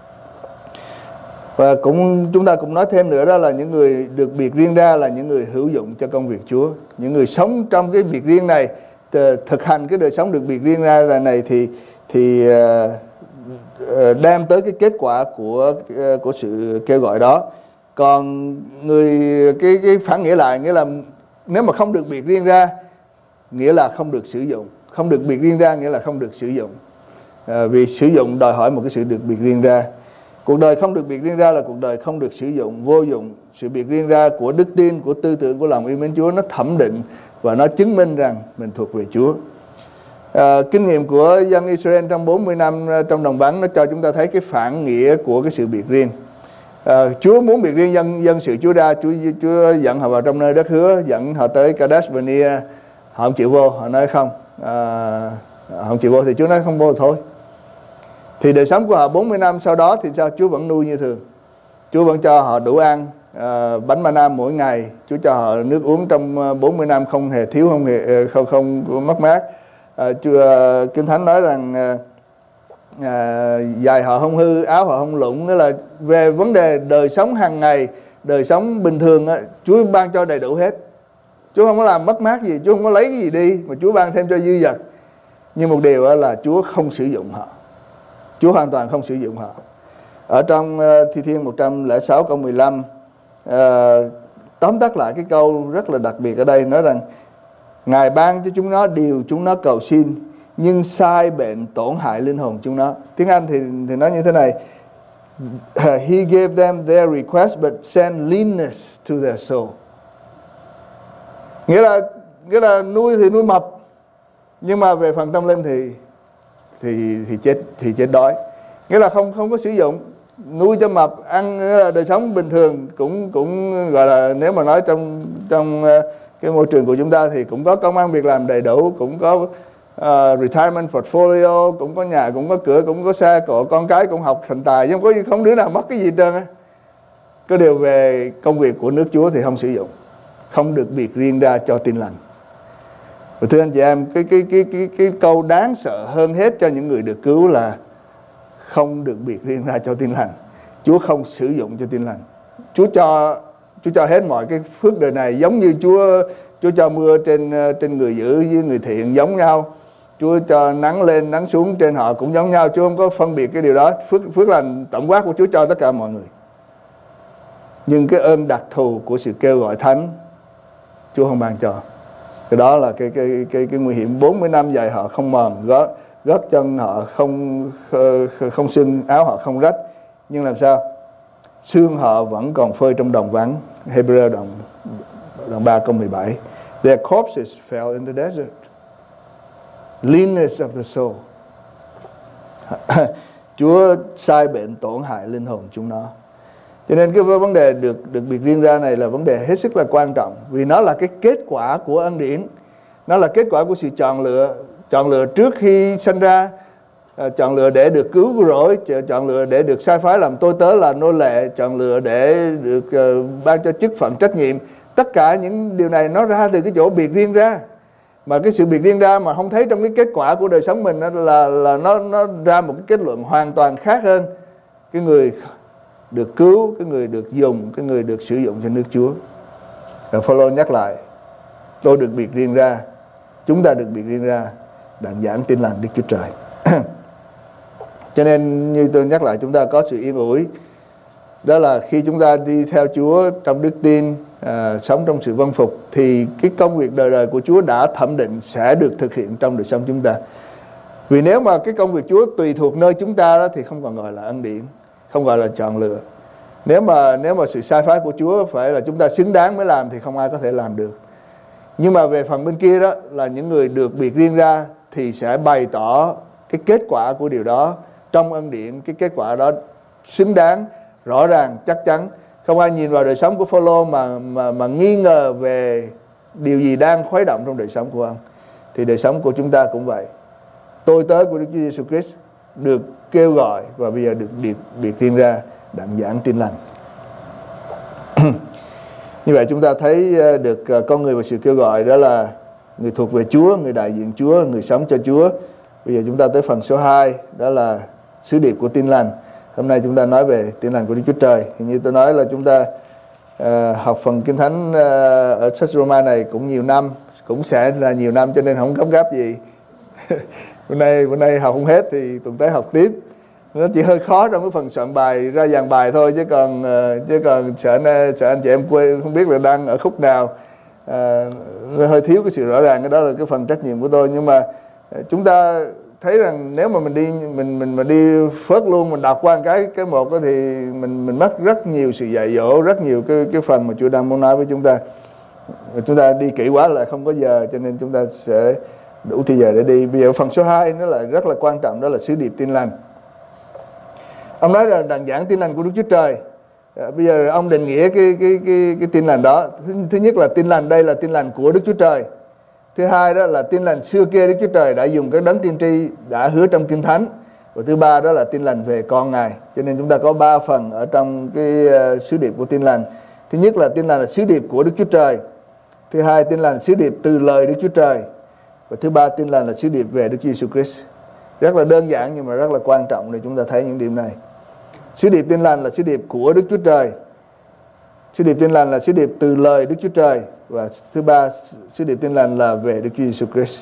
Speaker 1: Và chúng ta cũng nói thêm nữa, đó là những người được biệt riêng ra là những người hữu dụng cho công việc Chúa. Những người sống trong cái biệt riêng này, thực hành cái đời sống được biệt riêng ra này thì đem tới cái kết quả của sự kêu gọi đó. Còn cái phản nghĩa lại, nghĩa là nếu mà không được biệt riêng ra, nghĩa là không được sử dụng. Không được biệt riêng ra nghĩa là không được sử dụng. Vì sử dụng đòi hỏi một cái sự được biệt riêng ra. Cuộc đời không được biệt riêng ra là cuộc đời không được sử dụng, vô dụng. Sự biệt riêng ra của đức tin, của tư tưởng, của lòng yêu mến Chúa, nó thẩm định và nó chứng minh rằng mình thuộc về Chúa. Kinh nghiệm của dân Israel trong 40 năm trong đồng vắng, nó cho chúng ta thấy cái phản nghĩa của cái sự biệt riêng. Chúa muốn biệt riêng dân sự Chúa ra. Chúa dẫn họ vào trong nơi đất hứa, dẫn họ tới Kadesh Barnea. Họ không chịu vô, họ nói không, họ không chịu vô thì Chúa nói không vô thôi. Thì đời sống của họ 40 năm sau đó thì sao? Chúa vẫn nuôi như thường. Chúa vẫn cho họ đủ ăn, bánh mana mỗi ngày. Chúa cho họ nước uống trong 40 năm không hề thiếu, không mất mát. Kinh Thánh nói rằng giày họ không hư, áo họ không lụng. Nghĩa là về vấn đề đời sống hàng ngày, đời sống bình thường, Chúa ban cho đầy đủ hết. Chúa không có làm mất mát gì, Chúa không có lấy cái gì đi, mà Chúa ban thêm cho dư dật. Nhưng một điều là Chúa không sử dụng họ. Chúa hoàn toàn không sử dụng họ. Ở trong Thi Thiên 106 câu 15, tóm tắt lại cái câu rất là đặc biệt ở đây, nói rằng Ngài ban cho chúng nó điều chúng nó cầu xin, nhưng sai bệnh tổn hại linh hồn chúng nó. Tiếng Anh thì nói như thế này: He gave them their request but sent leanness to their soul. Nghĩa là nuôi thì nuôi mập, nhưng mà về phần tâm linh thì chết đói. Nghĩa là không có sử dụng. Nuôi cho mập, ăn đời sống bình thường cũng gọi là, nếu mà nói trong cái môi trường của chúng ta thì cũng có công ăn việc làm đầy đủ, cũng có retirement portfolio, cũng có nhà, cũng có cửa, cũng có xe cộ, con cái cũng học thành tài, chứ không đứa nào mất cái gì hết trơn á. Có điều về công việc của nước Chúa thì không sử dụng, không được biệt riêng ra cho Tin Lành. Và thưa anh chị em, cái câu đáng sợ hơn hết cho những người được cứu là không được biệt riêng ra cho Tin Lành. Chúa không sử dụng cho Tin Lành. Chúa cho hết mọi cái phước đời này, giống như Chúa cho mưa trên người dữ với người thiện giống nhau. Chúa cho nắng lên nắng xuống trên họ cũng giống nhau. Chúa không có phân biệt cái điều đó. Phước lành tổng quát của Chúa cho tất cả mọi người. Nhưng cái ơn đặc thù của sự kêu gọi thánh, Chúa không ban cho. Cái đó là cái nguy hiểm. 40 năm dài họ không mòn, gót chân họ không sưng, áo họ không rách, nhưng làm sao? Xương họ vẫn còn phơi trong đồng vắng. Hebrew đoạn 3 câu 17. Their corpses fell in the desert. Leanness of the soul. Chúa sai bệnh tổn hại linh hồn chúng nó. Cho nên cái vấn đề được biệt riêng ra này là vấn đề hết sức là quan trọng, vì nó là cái kết quả của ân điển. Nó là kết quả của sự chọn lựa trước khi sinh ra, chọn lựa để được cứu rỗi, chọn lựa để được sai phái làm tôi tớ là nô lệ, chọn lựa để được ban cho chức phận trách nhiệm. Tất cả những điều này nó ra từ cái chỗ biệt riêng ra. Mà cái sự biệt riêng ra mà không thấy trong cái kết quả của đời sống mình là nó ra một cái kết luận hoàn toàn khác hơn. Cái người được cứu, cái người được dùng, cái người được sử dụng cho nước Chúa. Rồi Phaolô nhắc lại, tôi được biệt riêng ra, chúng ta được biệt riêng ra, đặng giảng tin lành Đức Chúa Trời. Cho nên như tôi nhắc lại, chúng ta có sự yên ủi. Đó là khi chúng ta đi theo Chúa trong đức tin, sống trong sự vâng phục, thì cái công việc đời đời của Chúa đã thẩm định sẽ được thực hiện trong đời sống chúng ta. Vì nếu mà cái công việc Chúa tùy thuộc nơi chúng ta đó, thì không còn gọi là ân điển, không gọi là chọn lựa. Nếu mà sự sai phái của Chúa phải là chúng ta xứng đáng mới làm thì không ai có thể làm được. Nhưng mà về phần bên kia đó là những người được biệt riêng ra thì sẽ bày tỏ cái kết quả của điều đó trong ân điển. Cái kết quả đó xứng đáng, rõ ràng, chắc chắn. Không ai nhìn vào đời sống của Phaolô mà nghi ngờ về điều gì đang khuấy động trong đời sống của ông. Thì đời sống của chúng ta cũng vậy. Tôi tớ của Đức Chúa Giêsu Christ được kêu gọi và bây giờ được biệt riêng ra đặng giảng tin lành. Như vậy chúng ta thấy được con người và sự kêu gọi đó là người thuộc về Chúa, người đại diện Chúa, người sống cho Chúa. Bây giờ chúng ta tới phần số 2, đó là sứ điệp của tin lành. Hôm nay chúng ta nói về tin lành của Đức Chúa Trời. Thì như tôi nói là chúng ta học phần Kinh Thánh ở sách Roma này cũng nhiều năm, cũng sẽ là nhiều năm, cho nên không gấp gáp gì. Bữa nay học không hết thì tuần tới học tiếp. Nó chỉ hơi khó trong cái phần soạn bài, ra dàn bài thôi, chứ còn sợ anh chị em quê không biết là đang ở khúc nào. Nó hơi thiếu cái sự rõ ràng, cái đó là cái phần trách nhiệm của tôi. Nhưng mà chúng ta thấy rằng nếu mà mình đi phớt luôn, mình đọc qua cái một đó, thì mình mất rất nhiều sự dạy dỗ, rất nhiều cái phần mà Chúa đang muốn nói với chúng ta. Chúng ta đi kỹ quá là không có giờ, cho nên chúng ta sẽ đủ thời giờ để đi. Bây giờ phần số 2 nó là rất là quan trọng, đó là sứ điệp tin lành. Ông nói là đặng giảng tin lành của Đức Chúa Trời. Bây giờ ông định nghĩa cái tin lành đó. Thứ nhất là tin lành đây là tin lành của Đức Chúa Trời. Thứ hai đó là tin lành xưa kia Đức Chúa Trời đã dùng các đấng tiên tri đã hứa trong Kinh Thánh. Và thứ ba đó là tin lành về con Ngài. Cho nên chúng ta có 3 phần ở trong cái sứ điệp của tin lành. Thứ nhất là tin lành là sứ điệp của Đức Chúa Trời. Thứ hai, tin lành là sứ điệp từ lời Đức Chúa Trời. Và thứ ba, tin lành là sứ điệp về Đức Chúa Giêsu Christ. Rất là đơn giản nhưng mà rất là quan trọng để chúng ta thấy những điểm này. Sứ điệp tin lành là sứ điệp của Đức Chúa Trời. Sứ điệp tin lành là sứ điệp từ lời Đức Chúa Trời. Và thứ ba, sứ điệp tin lành là về Đức Chúa Giêsu Christ.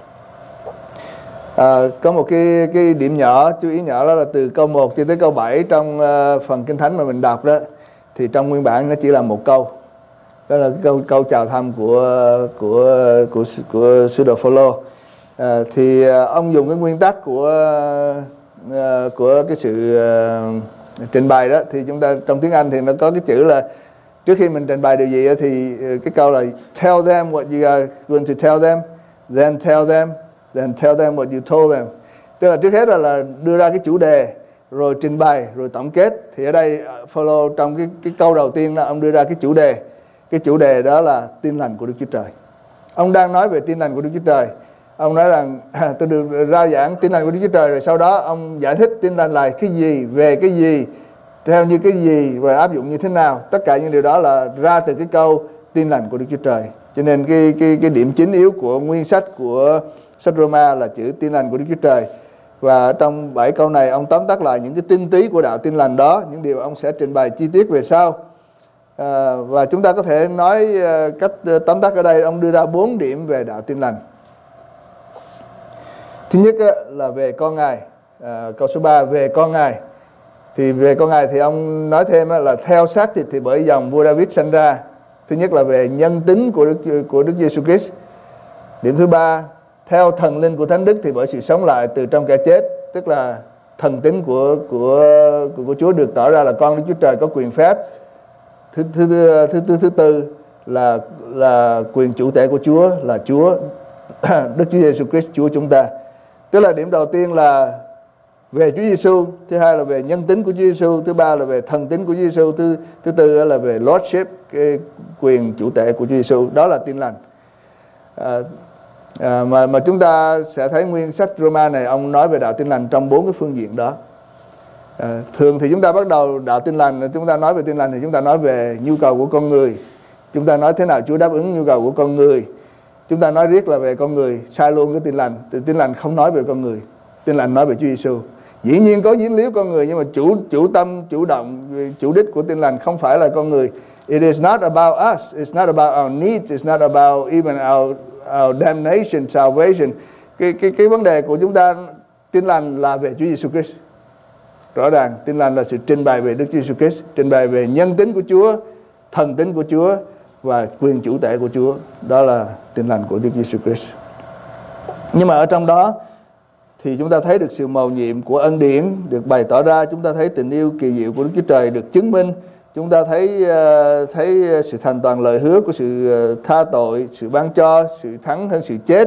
Speaker 1: Có một cái điểm nhỏ, chú ý nhỏ, đó là từ câu 1 cho tới câu 7 trong phần Kinh Thánh mà mình đọc đó, thì trong nguyên bản nó chỉ là một câu. Đó là câu chào thăm của sứ đồ Phôlô. Thì ông dùng cái nguyên tắc của cái sự trình bày đó, thì chúng ta trong tiếng Anh thì nó có cái chữ là trước khi mình trình bày điều gì thì cái câu là tell them what you are going to tell them, then tell them what you told them. Tức là trước hết là đưa ra cái chủ đề, rồi trình bày, rồi tổng kết. Thì ở đây Phôlô trong cái câu đầu tiên là ông đưa ra cái chủ đề. Cái chủ đề đó là tin lành của Đức Chúa Trời. Ông đang nói về tin lành của Đức Chúa Trời. Ông nói rằng tôi được ra giảng tin lành của Đức Chúa Trời, rồi sau đó ông giải thích tin lành là cái gì, về cái gì, theo như cái gì, và áp dụng như thế nào. Tất cả những điều đó là ra từ cái câu tin lành của Đức Chúa Trời. Cho nên cái điểm chính yếu của nguyên sách của sách Roma là chữ tin lành của Đức Chúa Trời. Và trong 7 câu này ông tóm tắt lại những cái tinh túy của đạo tin lành đó, những điều ông sẽ trình bày chi tiết về sau. Và chúng ta có thể nói cách tóm tắt ở đây, ông đưa ra 4 điểm về đạo tin lành. Thứ nhất là về con Ngài. Câu số 3 về con Ngài. Thì về con Ngài thì ông nói thêm là theo xác thịt thì bởi dòng vua David sanh ra. Thứ nhất là về nhân tính của Đức Giêsu Christ. Điểm thứ 3, theo thần linh của Thánh Đức thì bởi sự sống lại từ trong kẻ chết, tức là thần tính của Chúa được tỏ ra là con Đức Chúa Trời có quyền phép. Thứ tư là quyền chủ thể của Chúa là Chúa Đức Chúa Giêsu Christ, Chúa chúng ta. Tức là điểm đầu tiên là về Chúa Giêsu, thứ hai là về nhân tính của Chúa Giêsu, thứ ba là về thần tính của Chúa Giêsu, thứ tư là về lordship, cái quyền chủ thể của Chúa Giêsu. Đó là tin lành. Mà chúng ta sẽ thấy nguyên sách Roma này ông nói về đạo tin lành trong 4 cái phương diện đó. Thường thì chúng ta bắt đầu đạo tin lành, chúng ta nói về tin lành thì chúng ta nói về nhu cầu của con người. Chúng ta nói thế nào Chúa đáp ứng nhu cầu của con người. Chúng ta nói riết là về con người, sai luôn cái tin lành. Tin lành không nói về con người, tin lành nói về Chúa Giêsu. Dĩ nhiên có dính líu con người, nhưng mà chủ tâm, chủ động, chủ đích của tin lành không phải là con người. It is not about us, it's not about our needs, it's not about even our damnation, salvation. Cái vấn đề của chúng ta, tin lành là về Chúa Giêsu Christ. Rõ ràng tin lành là sự trình bày về Đức Chúa Giêsu Christ, trình bày về nhân tính của Chúa, thần tính của Chúa và quyền chủ thể của Chúa. Đó là tin lành của Đức Giêsu Christ. Nhưng mà ở trong đó thì chúng ta thấy được sự mầu nhiệm của ân điển được bày tỏ ra. Chúng ta thấy tình yêu kỳ diệu của Đức Chúa Trời được chứng minh. Chúng ta thấy sự thành toàn lời hứa của sự tha tội, sự ban cho, sự thắng hơn sự chết.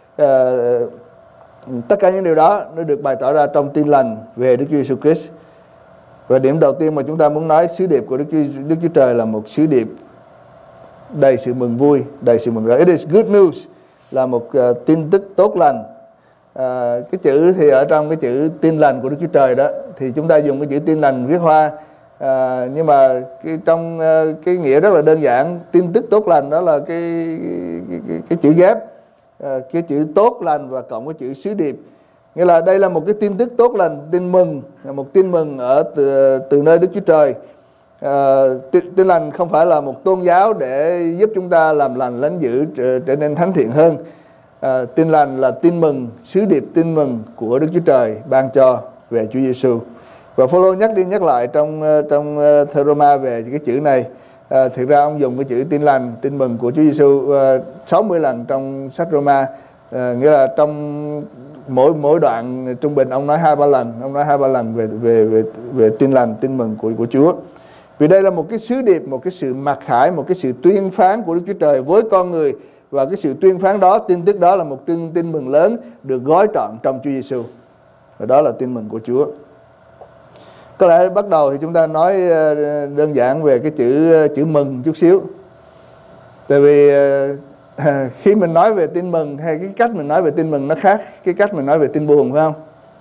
Speaker 1: Tất cả những điều đó nó được bày tỏ ra trong tin lành về Đức Chúa Giêsu Christ. Và điểm đầu tiên mà chúng ta muốn nói, sứ điệp của Đức Chúa Trời là một sứ điệp đầy sự mừng vui, đầy sự mừng rỡ. It is good news, là một tin tức tốt lành. Cái chữ thì ở trong cái chữ Tin Lành của Đức Chúa Trời đó, thì chúng ta dùng cái chữ Tin Lành viết hoa, nhưng mà trong cái nghĩa rất là đơn giản. Tin tức tốt lành đó là cái chữ ghép, cái chữ tốt lành và cộng với chữ sứ điệp, nghĩa là đây là một cái tin tức tốt lành, tin mừng, một tin mừng từ nơi Đức Chúa Trời. Tin lành không phải là một tôn giáo để giúp chúng ta làm lành lánh dữ, trở nên thánh thiện hơn. Tin lành là tin mừng, sứ điệp tin mừng của Đức Chúa Trời ban cho về Chúa Giêsu. Và Phaolô nhắc đi nhắc lại trong thơ Roma về cái chữ này. Thực ra ông dùng cái chữ tin lành, tin mừng của Chúa Giêsu 60 lần trong sách Roma, nghĩa là trong mỗi đoạn trung bình ông nói 2-3 lần về tin lành, tin mừng của Chúa. Vì đây là một cái sứ điệp, một cái sự mặc khải, một cái sự tuyên phán của Đức Chúa Trời với con người, và cái sự tuyên phán đó, tin tức đó là một tin mừng lớn được gói trọn trong Chúa Giêsu. Và đó là tin mừng của Chúa. Có lẽ bắt đầu thì chúng ta nói đơn giản về cái chữ mừng chút xíu. Tại vì khi mình nói về tin mừng, hay cái cách mình nói về tin mừng nó khác cái cách mình nói về tin buồn, phải không?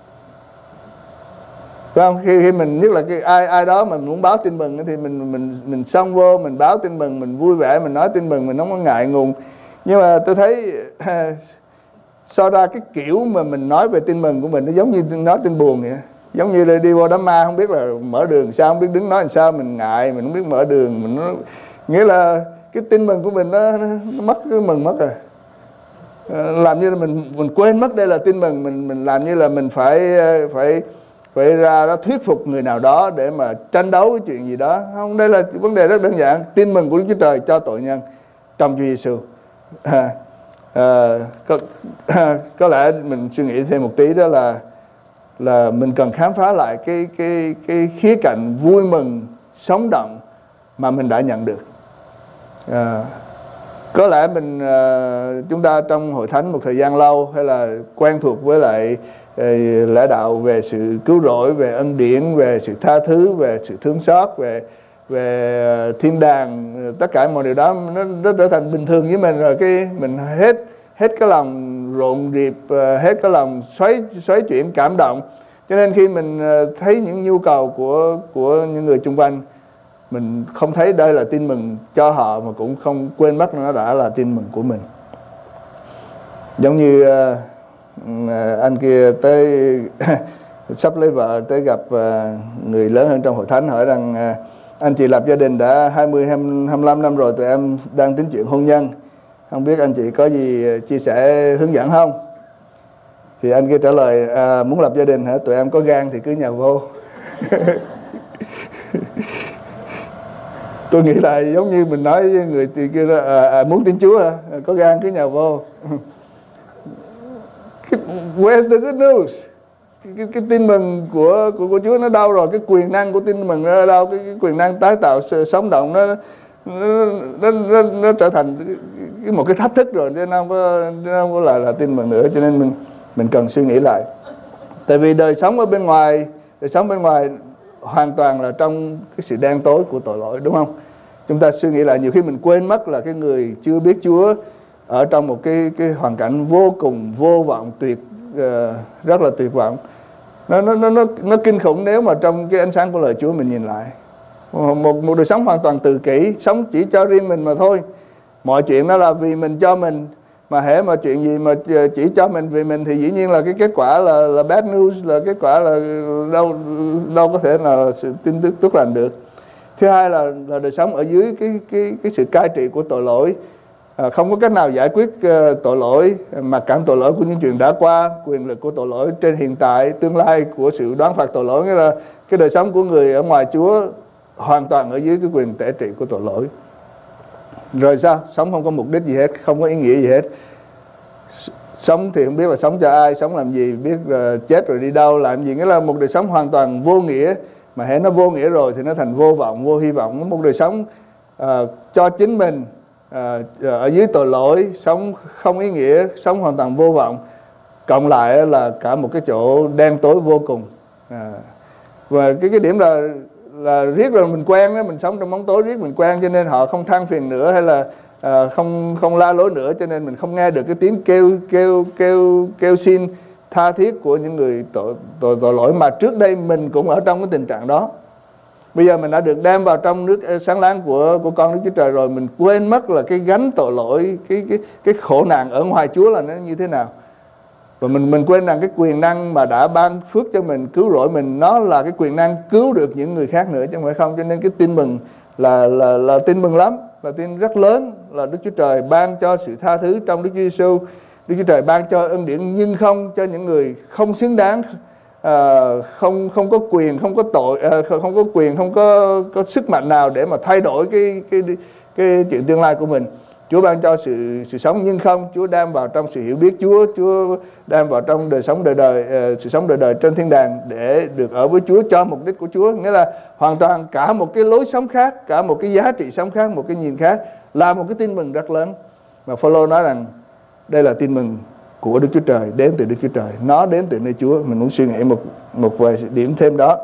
Speaker 1: Phải không? Khi mình, nhất là ai đó mà muốn báo tin mừng thì mình xông vô, mình báo tin mừng, mình vui vẻ, mình nói tin mừng, mình không có ngại ngùng. Nhưng mà tôi thấy so ra cái kiểu mà mình nói về tin mừng của mình nó giống như nói tin buồn vậy. Giống như là đi vô đám ma, không biết là mở đường sao, không biết đứng nói làm sao, mình ngại, mình không biết mở đường, nghĩa là cái tin mừng của mình nó mất cái mừng mất rồi. Làm như là mình quên mất đây là tin mừng, mình làm như là mình phải ra đó thuyết phục người nào đó để mà tranh đấu với chuyện gì đó. Không, đây là vấn đề rất đơn giản, tin mừng của Đức Chúa Trời cho tội nhân trong Chúa Giêsu. Có lẽ mình suy nghĩ thêm một tí, đó là mình cần khám phá lại cái khía cạnh vui mừng sống động mà mình đã nhận được. Có lẽ chúng ta trong hội thánh một thời gian lâu, hay là quen thuộc với lại lẽ đạo về sự cứu rỗi, về ân điển, về sự tha thứ, về sự thương xót, về thiên đàng, tất cả mọi điều đó nó trở thành bình thường với mình rồi. Cái mình hết cái lòng rộn rịp, hết cái lòng xoáy chuyển cảm động. Cho nên khi mình thấy những nhu cầu của những người xung quanh, mình không thấy đây là tin mừng cho họ, mà cũng không quên mất nó đã là tin mừng của mình. Giống như anh kia tới sắp lấy vợ, tới gặp người lớn hơn trong hội thánh, hỏi rằng anh chị lập gia đình đã 20-25 năm rồi, tụi em đang tính chuyện hôn nhân, không biết anh chị có gì chia sẻ hướng dẫn không? Thì anh kia trả lời, muốn lập gia đình hả? Tụi em có gan thì cứ nhào vô. Tôi nghĩ là giống như mình nói với người thì kia đó, muốn tin Chúa hả? Có gan cứ nhào vô. Where's the good news? Cái tin mừng của Chúa nó đâu rồi? Cái quyền năng của tin mừng nó đâu? Cái quyền năng tái tạo sự sống động nó trở thành một cái thách thức rồi, chứ nó không có là tin mừng nữa. Cho nên mình cần suy nghĩ lại. Tại vì đời sống bên ngoài hoàn toàn là trong cái sự đen tối của tội lỗi, đúng không? Chúng ta suy nghĩ lại, nhiều khi mình quên mất là cái người chưa biết Chúa ở trong một cái hoàn cảnh vô cùng vô vọng, rất là tuyệt vọng. Nó kinh khủng nếu mà trong cái ánh sáng của lời Chúa mình nhìn lại. Một đời sống hoàn toàn tự kỷ, sống chỉ cho riêng mình mà thôi. Mọi chuyện đó là vì mình cho mình, mà hễ mà chuyện gì mà chỉ cho mình vì mình thì dĩ nhiên là cái kết quả là bad news, là kết quả là đâu có thể là sự tin tức tốt lành được. Thứ hai là đời sống ở dưới cái sự cai trị của tội lỗi. Không có cách nào giải quyết tội lỗi, mặc cảm tội lỗi của những chuyện đã qua, quyền lực của tội lỗi trên hiện tại, tương lai của sự đoán phạt tội lỗi. Nghĩa là cái đời sống của người ở ngoài Chúa hoàn toàn ở dưới cái quyền tể trị của tội lỗi. Rồi sao? Sống không có mục đích gì hết, không có ý nghĩa gì hết. Sống thì không biết là sống cho ai, sống làm gì, biết là chết rồi đi đâu, làm gì. Nghĩa là một đời sống hoàn toàn vô nghĩa. Mà hễ nó vô nghĩa rồi thì nó thành vô vọng, vô hy vọng. Một đời sống cho chính mình, ở dưới tội lỗi, sống không ý nghĩa, sống hoàn toàn vô vọng, cộng lại là cả một cái chỗ đen tối vô cùng. Và cái điểm là riết rồi mình quen đó, mình sống trong bóng tối riết mình quen, cho nên họ không than phiền nữa, hay là không la lối nữa, cho nên mình không nghe được cái tiếng kêu xin tha thiết của những người tội lỗi mà trước đây mình cũng ở trong cái tình trạng đó. Bây giờ mình đã được đem vào trong nước sáng láng của con Đức Chúa Trời rồi, mình quên mất là cái gánh tội lỗi, cái khổ nạn ở ngoài Chúa là nó như thế nào. Và mình quên rằng cái quyền năng mà đã ban phước cho mình, cứu rỗi mình, nó là cái quyền năng cứu được những người khác nữa chứ không phải không. Cho nên cái tin mừng là tin mừng lắm, là tin rất lớn, là Đức Chúa Trời ban cho sự tha thứ trong Đức Chúa Giêsu. Đức Chúa Trời ban cho ân điển nhưng không cho những người không xứng đáng, không có quyền, không có tội, không có quyền, không có sức mạnh nào để mà thay đổi cái chuyện tương lai của mình. Chúa ban cho sự sống nhưng không, Chúa đem vào trong sự hiểu biết Chúa, Chúa đem vào trong đời sống đời đời, sự sống đời đời trên thiên đàng để được ở với Chúa cho mục đích của Chúa. Nghĩa là hoàn toàn cả một cái lối sống khác, cả một cái giá trị sống khác, một cái nhìn khác, là một cái tin mừng rất lớn. Mà Phaolô nói rằng đây là tin mừng của Đức Chúa Trời, đến từ Đức Chúa Trời, nó đến từ nơi Chúa. Mình muốn suy nghĩ một vài điểm thêm đó.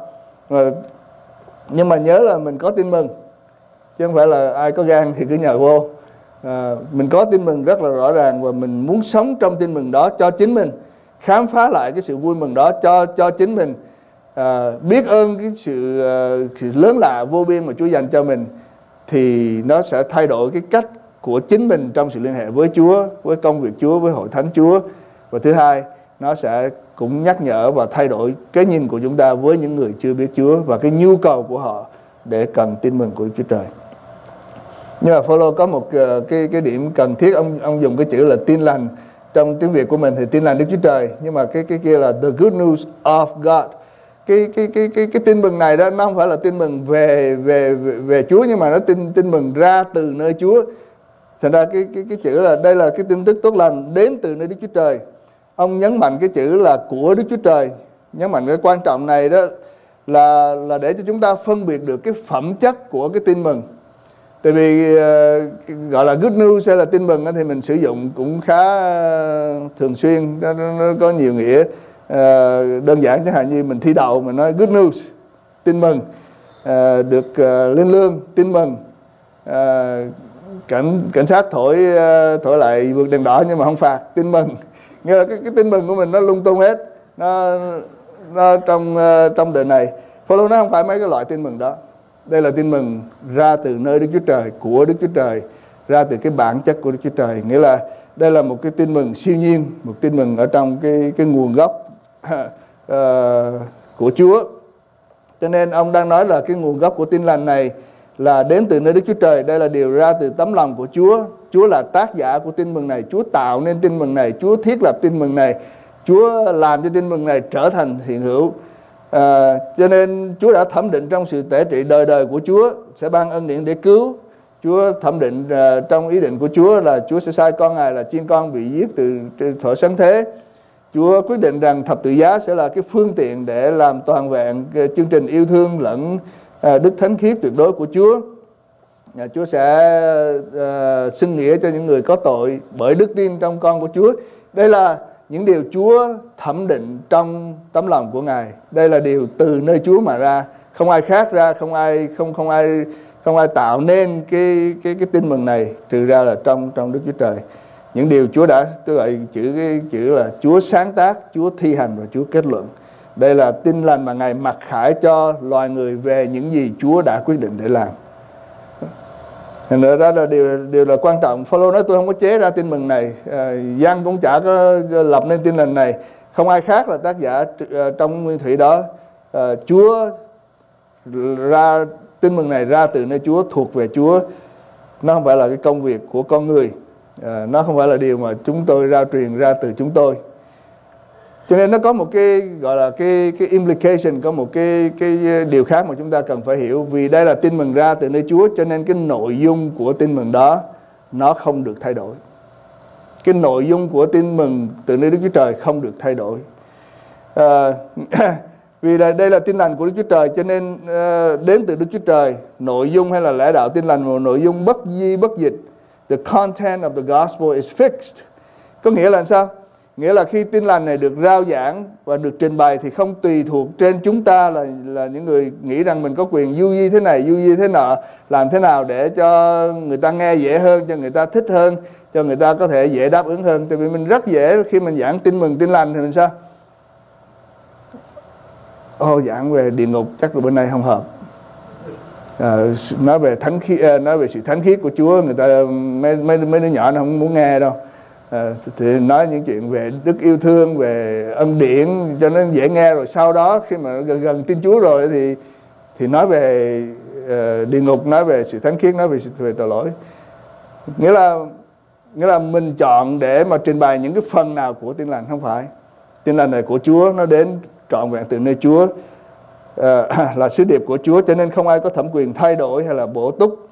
Speaker 1: Nhưng mà nhớ là mình có tin mừng, chứ không phải là ai có gan thì cứ nhờ vô. Mình có tin mừng rất là rõ ràng, và mình muốn sống trong tin mừng đó cho chính mình, khám phá lại cái sự vui mừng đó cho chính mình, biết ơn cái sự lớn lạ vô biên mà Chúa dành cho mình, thì nó sẽ thay đổi cái cách của chính mình trong sự liên hệ với Chúa, với công việc Chúa, với hội thánh Chúa. Và thứ hai, nó sẽ cũng nhắc nhở và thay đổi cái nhìn của chúng ta với những người chưa biết Chúa và cái nhu cầu của họ để cần tin mừng của Đức Chúa Trời. Nhưng mà Phaolô có một cái điểm cần thiết, ông dùng cái chữ là tin lành. Trong tiếng Việt của mình thì tin lành Đức Chúa Trời, nhưng mà cái kia là the good news of God. Cái tin mừng này đó, nó không phải là tin mừng về Chúa, nhưng mà nó tin mừng ra từ nơi Chúa. Thành ra cái chữ là đây là cái tin tức tốt lành đến từ nơi Đức Chúa Trời. Ông nhấn mạnh cái chữ là của Đức Chúa Trời. Nhấn mạnh cái quan trọng này đó là để cho chúng ta phân biệt được cái phẩm chất của cái tin mừng. Tại vì gọi là good news hay là tin mừng thì mình sử dụng cũng khá thường xuyên, nó có nhiều nghĩa. Đơn giản chẳng hạn như mình thi đậu, mình nói good news, tin mừng. Được lên lương, tin mừng. Cảnh sát thổi lại vượt đèn đỏ nhưng mà không phạt, tin mừng. Nghĩa là cái tin mừng của mình nó lung tung hết, nó trong đời này. Phaolô nói không phải mấy cái loại tin mừng đó. Đây là tin mừng ra từ nơi Đức Chúa Trời, của Đức Chúa Trời, ra từ cái bản chất của Đức Chúa Trời. Nghĩa là đây là một cái tin mừng siêu nhiên, một tin mừng ở trong cái nguồn gốc của Chúa. Cho nên ông đang nói là cái nguồn gốc của tin lành này là đến từ nơi Đức Chúa Trời. Đây là điều ra từ tấm lòng của Chúa. Chúa là tác giả của tin mừng này. Chúa tạo nên tin mừng này. Chúa thiết lập tin mừng này. Chúa làm cho tin mừng này trở thành hiện hữu. Cho nên Chúa đã thẩm định trong sự tể trị đời đời của Chúa sẽ ban ân điển để cứu. Chúa thẩm định trong ý định của Chúa là Chúa sẽ sai con Ngài là chiên con bị giết từ thuở sáng thế. Chúa quyết định rằng thập tự giá sẽ là cái phương tiện để làm toàn vẹn chương trình yêu thương lẫn đức thánh khiết tuyệt đối của Chúa. Chúa sẽ xưng nghĩa cho những người có tội bởi đức tin trong con của Chúa. Đây là những điều Chúa thẩm định trong tấm lòng của Ngài. Đây là điều từ nơi Chúa mà ra, không ai khác ra, không ai tạo nên cái tin mừng này trừ ra là trong Đức Chúa Trời. Những điều Chúa đã, tôi gọi chữ là Chúa sáng tác, Chúa thi hành và Chúa kết luận. Đây là tin lành mà Ngài mặc khải cho loài người về những gì Chúa đã quyết định để làm. Thành ra là điều là quan trọng. Phaolô nói tôi không có chế ra tin mừng này, Giăng cũng chả có lập nên tin lành này, không ai khác là tác giả trong nguyên thủy đó. Chúa ra tin mừng này ra từ nơi Chúa, thuộc về Chúa. Nó không phải là cái công việc của con người, nó không phải là điều mà chúng tôi rao truyền ra từ chúng tôi. Cho nên nó có một cái gọi là cái implication, có một cái điều khác mà chúng ta cần phải hiểu. Vì đây là tin mừng ra từ nơi Chúa, cho nên cái nội dung của tin mừng đó nó không được thay đổi. Cái nội dung của tin mừng từ nơi Đức Chúa Trời không được thay đổi. Vì đây là tin lành của Đức Chúa Trời, cho nên đến từ Đức Chúa Trời. Nội dung hay là lẽ đạo tin lành một nội dung bất di bất dịch. The content of the gospel is fixed. Có nghĩa là sao? Nghĩa là khi tin lành này được rao giảng và được trình bày thì không tùy thuộc trên chúng ta là những người nghĩ rằng mình có quyền du di thế này, du di thế nọ, làm thế nào để cho người ta nghe dễ hơn, cho người ta thích hơn, cho người ta có thể dễ đáp ứng hơn. Tại vì mình rất dễ khi mình giảng tin mừng tin lành thì mình sao? giảng về địa ngục chắc là bên này không hợp. Nói về thánh khí, nói về sự thánh khiết của Chúa, người ta mấy đứa nhỏ nó không muốn nghe đâu. Thì nói những chuyện về đức yêu thương, về ân điển cho nó dễ nghe, rồi sau đó khi mà gần tin Chúa rồi thì nói về địa ngục, nói về sự thánh khiết, nói về tội lỗi. Nghĩa là mình chọn để mà trình bày những cái phần nào của Tin Lành, không phải. Tin Lành này của Chúa, nó đến trọn vẹn từ nơi Chúa, là sứ điệp của Chúa, cho nên không ai có thẩm quyền thay đổi hay là bổ túc.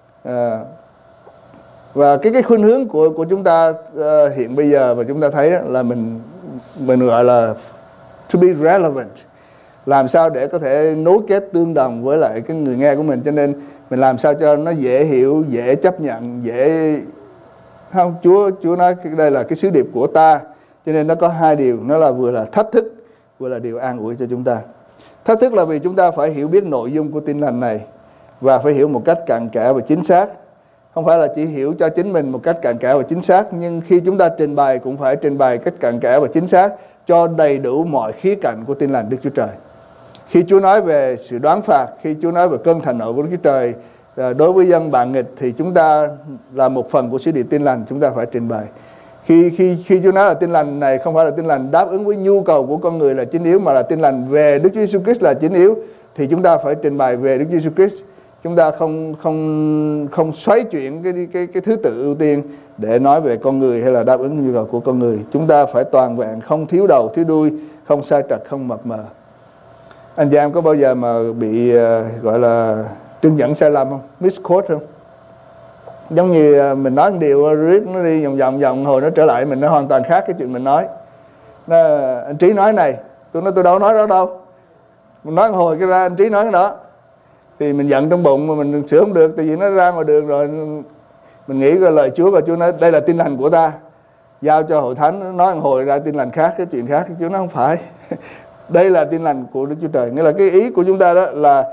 Speaker 1: Và cái khuynh hướng của chúng ta hiện bây giờ và chúng ta thấy là mình gọi là to be relevant, làm sao để có thể nối kết tương đồng với lại cái người nghe của mình, cho nên mình làm sao cho nó dễ hiểu, dễ chấp nhận, dễ không. Chúa nói đây là cái sứ điệp của ta, cho nên nó có hai điều, nó là vừa là thách thức, vừa là điều an ủi cho chúng ta. Thách thức là vì chúng ta phải hiểu biết nội dung của Tin Lành này và phải hiểu một cách cặn kẽ và chính xác. Không phải là chỉ hiểu cho chính mình một cách cặn kẽ và chính xác, nhưng khi chúng ta trình bày cũng phải trình bày cách cặn kẽ và chính xác cho đầy đủ mọi khía cạnh của Tin Lành Đức Chúa Trời. Khi Chúa nói về sự đoán phạt, khi Chúa nói về cơn thạnh nộ của Đức Chúa Trời đối với dân bạn nghịch, thì chúng ta là một phần của sứ điệp Tin Lành, chúng ta phải trình bày. Khi Chúa nói là Tin Lành này không phải là Tin Lành đáp ứng với nhu cầu của con người là chính yếu, mà là Tin Lành về Đức Chúa Giêsu Christ là chính yếu, thì chúng ta phải trình bày về Đức Chúa Giêsu Christ. Chúng ta không xoáy chuyển cái thứ tự ưu tiên để nói về con người hay là đáp ứng nhu cầu của con người. Chúng ta phải toàn vẹn, không thiếu đầu thiếu đuôi, không sai trật, không mập mờ. Anh chị em có bao giờ mà bị gọi là trưng dẫn sai lầm không? Misquote không? Giống như mình nói một điều riết nó đi vòng hồi nó trở lại mình, nó hoàn toàn khác cái chuyện mình nói. Anh Trí nói này, tôi nói tôi đâu nói đó đâu. Mình nói một hồi cái ra anh Trí nói cái đó. Thì mình giận trong bụng mà mình sửa không được, tại vì nó ra ngoài đường rồi. Mình nghĩ cái lời Chúa và Chúa nói đây là tin lành của ta, giao cho hội thánh nói một hồi ra tin lành khác, cái chuyện khác. Chúa nói không phải. Đây là tin lành của Đức Chúa Trời. Nghĩa là cái ý của chúng ta đó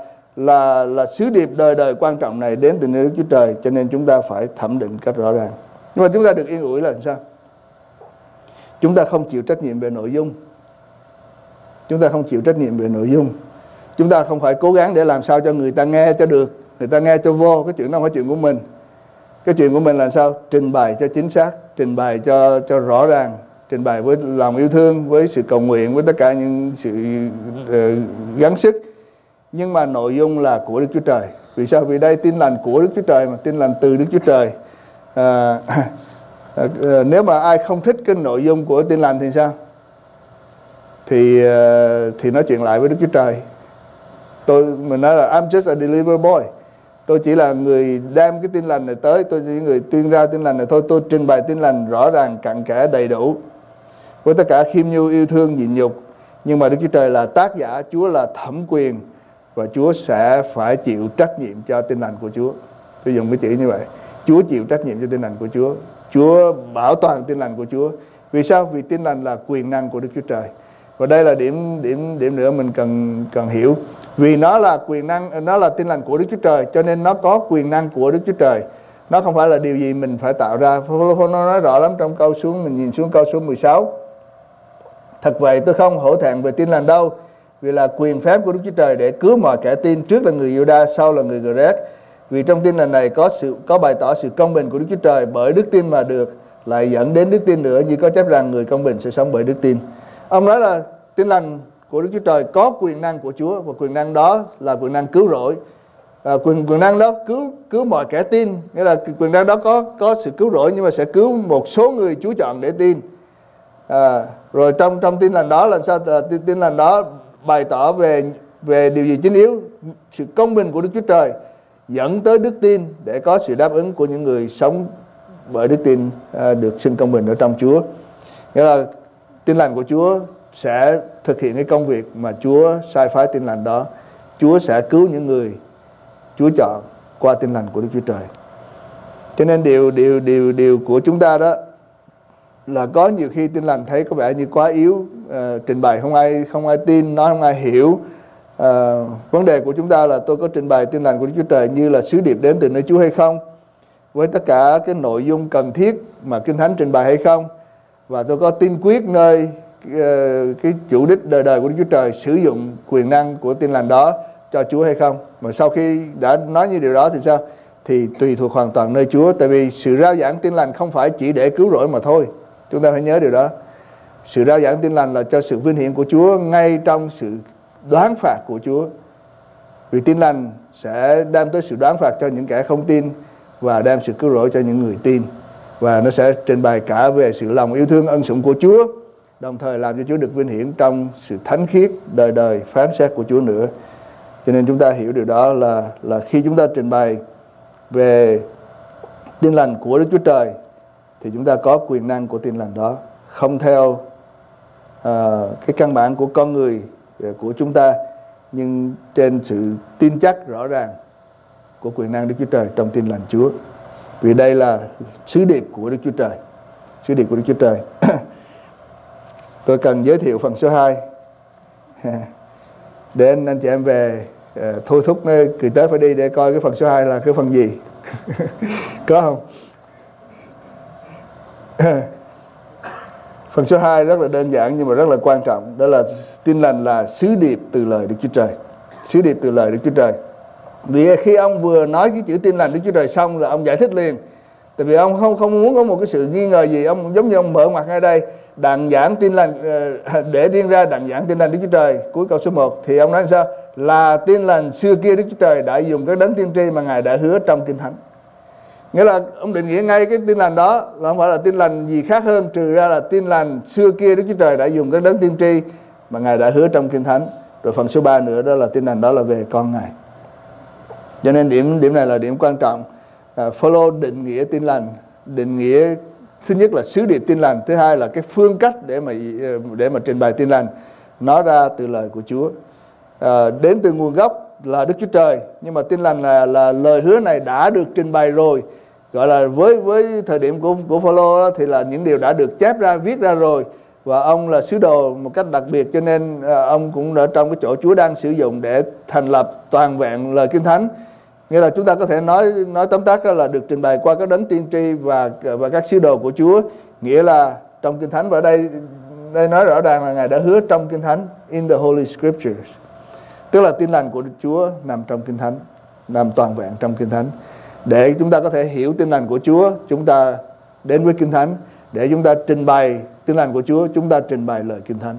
Speaker 1: là sứ điệp đời đời quan trọng này đến từ nơi Đức Chúa Trời, cho nên chúng ta phải thẩm định cách rõ ràng. Nhưng mà chúng ta được yên ủi là sao? Chúng ta không chịu trách nhiệm về nội dung. Chúng ta không chịu trách nhiệm về nội dung. Chúng ta không phải cố gắng để làm sao cho người ta nghe cho được, người ta nghe cho vô. Cái chuyện đó không phải chuyện của mình. Cái chuyện của mình là sao? Trình bày cho chính xác, trình bày cho rõ ràng, trình bày với lòng yêu thương, với sự cầu nguyện, với tất cả những sự gắng sức. Nhưng mà nội dung là của Đức Chúa Trời. Vì sao? Vì đây tin lành của Đức Chúa Trời mà, tin lành từ Đức Chúa Trời. Nếu mà ai không thích cái nội dung của tin lành thì sao? Thì nói chuyện lại với Đức Chúa Trời. Mình nói là I'm just a deliver boy. Tôi chỉ là người đem cái tin lành này tới, tôi chỉ người tuyên ra tin lành này thôi. Tôi trình bày tin lành rõ ràng, cặn kẽ, đầy đủ, với tất cả khiêm nhu, yêu thương, nhịn nhục. Nhưng mà Đức Chúa Trời là tác giả, Chúa là thẩm quyền, và Chúa sẽ phải chịu trách nhiệm cho tin lành của Chúa. Tôi dùng cái chữ như vậy. Chúa chịu trách nhiệm cho tin lành của Chúa. Chúa bảo toàn tin lành của Chúa. Vì sao? Vì tin lành là quyền năng của Đức Chúa Trời. Và đây là điểm nữa mình cần hiểu. Vì nó là quyền năng, nó là tin lành của Đức Chúa Trời, cho nên nó có quyền năng của Đức Chúa Trời. Nó không phải là điều gì mình phải tạo ra. Nó nói rõ lắm trong câu xuống, mình nhìn xuống câu số 16. Thật vậy tôi không hổ thẹn về tin lành đâu, vì là quyền phép của Đức Chúa Trời để cứu mọi kẻ tin, trước là người Giu-đa, sau là người Gờ-rét. Vì trong tin lành này có bày tỏ sự công bình của Đức Chúa Trời, bởi đức tin mà được, lại dẫn đến đức tin nữa, như có chép rằng người công bình sẽ sống bởi đức tin. Ông nói là tin lành của Đức Chúa Trời có quyền năng của Chúa, và quyền năng đó là quyền năng cứu rỗi. Quyền năng đó cứu mọi kẻ tin, nghĩa là quyền năng đó có sự cứu rỗi, nhưng mà sẽ cứu một số người Chúa chọn để tin. Rồi trong tin lành đó là sao? Tin lành đó bày tỏ về điều gì chính yếu? Sự công bình của Đức Chúa Trời dẫn tới đức tin để có sự đáp ứng của những người sống bởi đức tin, được xưng công bình ở trong Chúa. Nghĩa là tin lành của Chúa sẽ thực hiện cái công việc mà Chúa sai phái tin lành đó. Chúa sẽ cứu những người Chúa chọn qua tin lành của Đức Chúa Trời. Cho nên điều của chúng ta đó là có nhiều khi tin lành thấy có vẻ như quá yếu, trình bày không ai tin, nói không ai hiểu. Vấn đề của chúng ta là tôi có trình bày tin lành của Đức Chúa Trời như là sứ điệp đến từ nơi Chúa hay không, với tất cả cái nội dung cần thiết mà Kinh Thánh trình bày hay không, và tôi có tin quyết nơi cái chủ đích đời đời của Đức Chúa Trời sử dụng quyền năng của Tin Lành đó cho Chúa hay không. Mà sau khi đã nói như điều đó thì sao? Thì tùy thuộc hoàn toàn nơi Chúa. Tại vì sự rao giảng Tin Lành không phải chỉ để cứu rỗi mà thôi. Chúng ta phải nhớ điều đó. Sự rao giảng Tin Lành là cho sự vinh hiển của Chúa ngay trong sự đoán phạt của Chúa. Vì Tin Lành sẽ đem tới sự đoán phạt cho những kẻ không tin và đem sự cứu rỗi cho những người tin. Và nó sẽ trình bày cả về sự lòng yêu thương ân sủng của Chúa, đồng thời làm cho Chúa được vinh hiển trong sự thánh khiết đời đời phán xét của Chúa nữa. Cho nên chúng ta hiểu điều đó là khi chúng ta trình bày về Tin Lành của Đức Chúa Trời thì chúng ta có quyền năng của Tin Lành đó, không theo cái căn bản của con người của chúng ta, nhưng trên sự tin chắc rõ ràng của quyền năng Đức Chúa Trời trong Tin Lành Chúa. Vì đây là sứ điệp của Đức Chúa Trời. Sứ điệp của Đức Chúa Trời. Tôi cần giới thiệu phần số 2 để anh chị em về thôi thúc kỳ tới phải đi để coi cái phần số 2 là cái phần gì. Có không? Phần số 2 rất là đơn giản nhưng mà rất là quan trọng. Đó là Tin Lành là sứ điệp từ lời Đức Chúa Trời. Sứ điệp từ lời Đức Chúa Trời. Vì khi ông vừa nói cái chữ Tin Lành Đức Chúa Trời xong là ông giải thích liền. Tại vì ông không muốn có một cái sự nghi ngờ gì. Ông giống như ông mở mặt ngay đây, đặng giảng Tin Lành, để riêng ra đặng giảng Tin Lành Đức Chúa Trời, cuối câu số 1 thì ông nói sao? Là Tin Lành xưa kia Đức Chúa Trời đã dùng các đấng tiên tri mà Ngài đã hứa trong Kinh Thánh. Nghĩa là ông định nghĩa ngay cái Tin Lành đó là không phải là Tin Lành gì khác hơn, trừ ra là Tin Lành xưa kia Đức Chúa Trời đã dùng các đấng tiên tri mà Ngài đã hứa trong Kinh Thánh. Rồi phần số 3 nữa đó là Tin Lành đó là về con Ngài. Cho nên điểm này là điểm quan trọng. Phaolô định nghĩa Tin Lành, định nghĩa thứ nhất là sứ điệp Tin Lành, thứ hai là cái phương cách để mà trình bày Tin Lành, nó ra từ lời của Chúa, đến từ nguồn gốc là Đức Chúa Trời. Nhưng mà Tin Lành là lời hứa này đã được trình bày rồi, gọi là với thời điểm của Phaolô thì là những điều đã được chép ra, viết ra rồi, và ông là sứ đồ một cách đặc biệt, cho nên ông cũng ở trong cái chỗ Chúa đang sử dụng để thành lập toàn vẹn lời Kinh Thánh. Nghĩa là chúng ta có thể nói tóm tắt là được trình bày qua các đấng tiên tri và các sứ đồ của Chúa. Nghĩa là trong Kinh Thánh, và ở đây nói rõ ràng là Ngài đã hứa trong Kinh Thánh, in the Holy Scriptures. Tức là Tin Lành của Đức Chúa nằm trong Kinh Thánh, nằm toàn vẹn trong Kinh Thánh. Để chúng ta có thể hiểu Tin Lành của Chúa, chúng ta đến với Kinh Thánh. Để chúng ta trình bày Tin Lành của Chúa, chúng ta trình bày lời Kinh Thánh.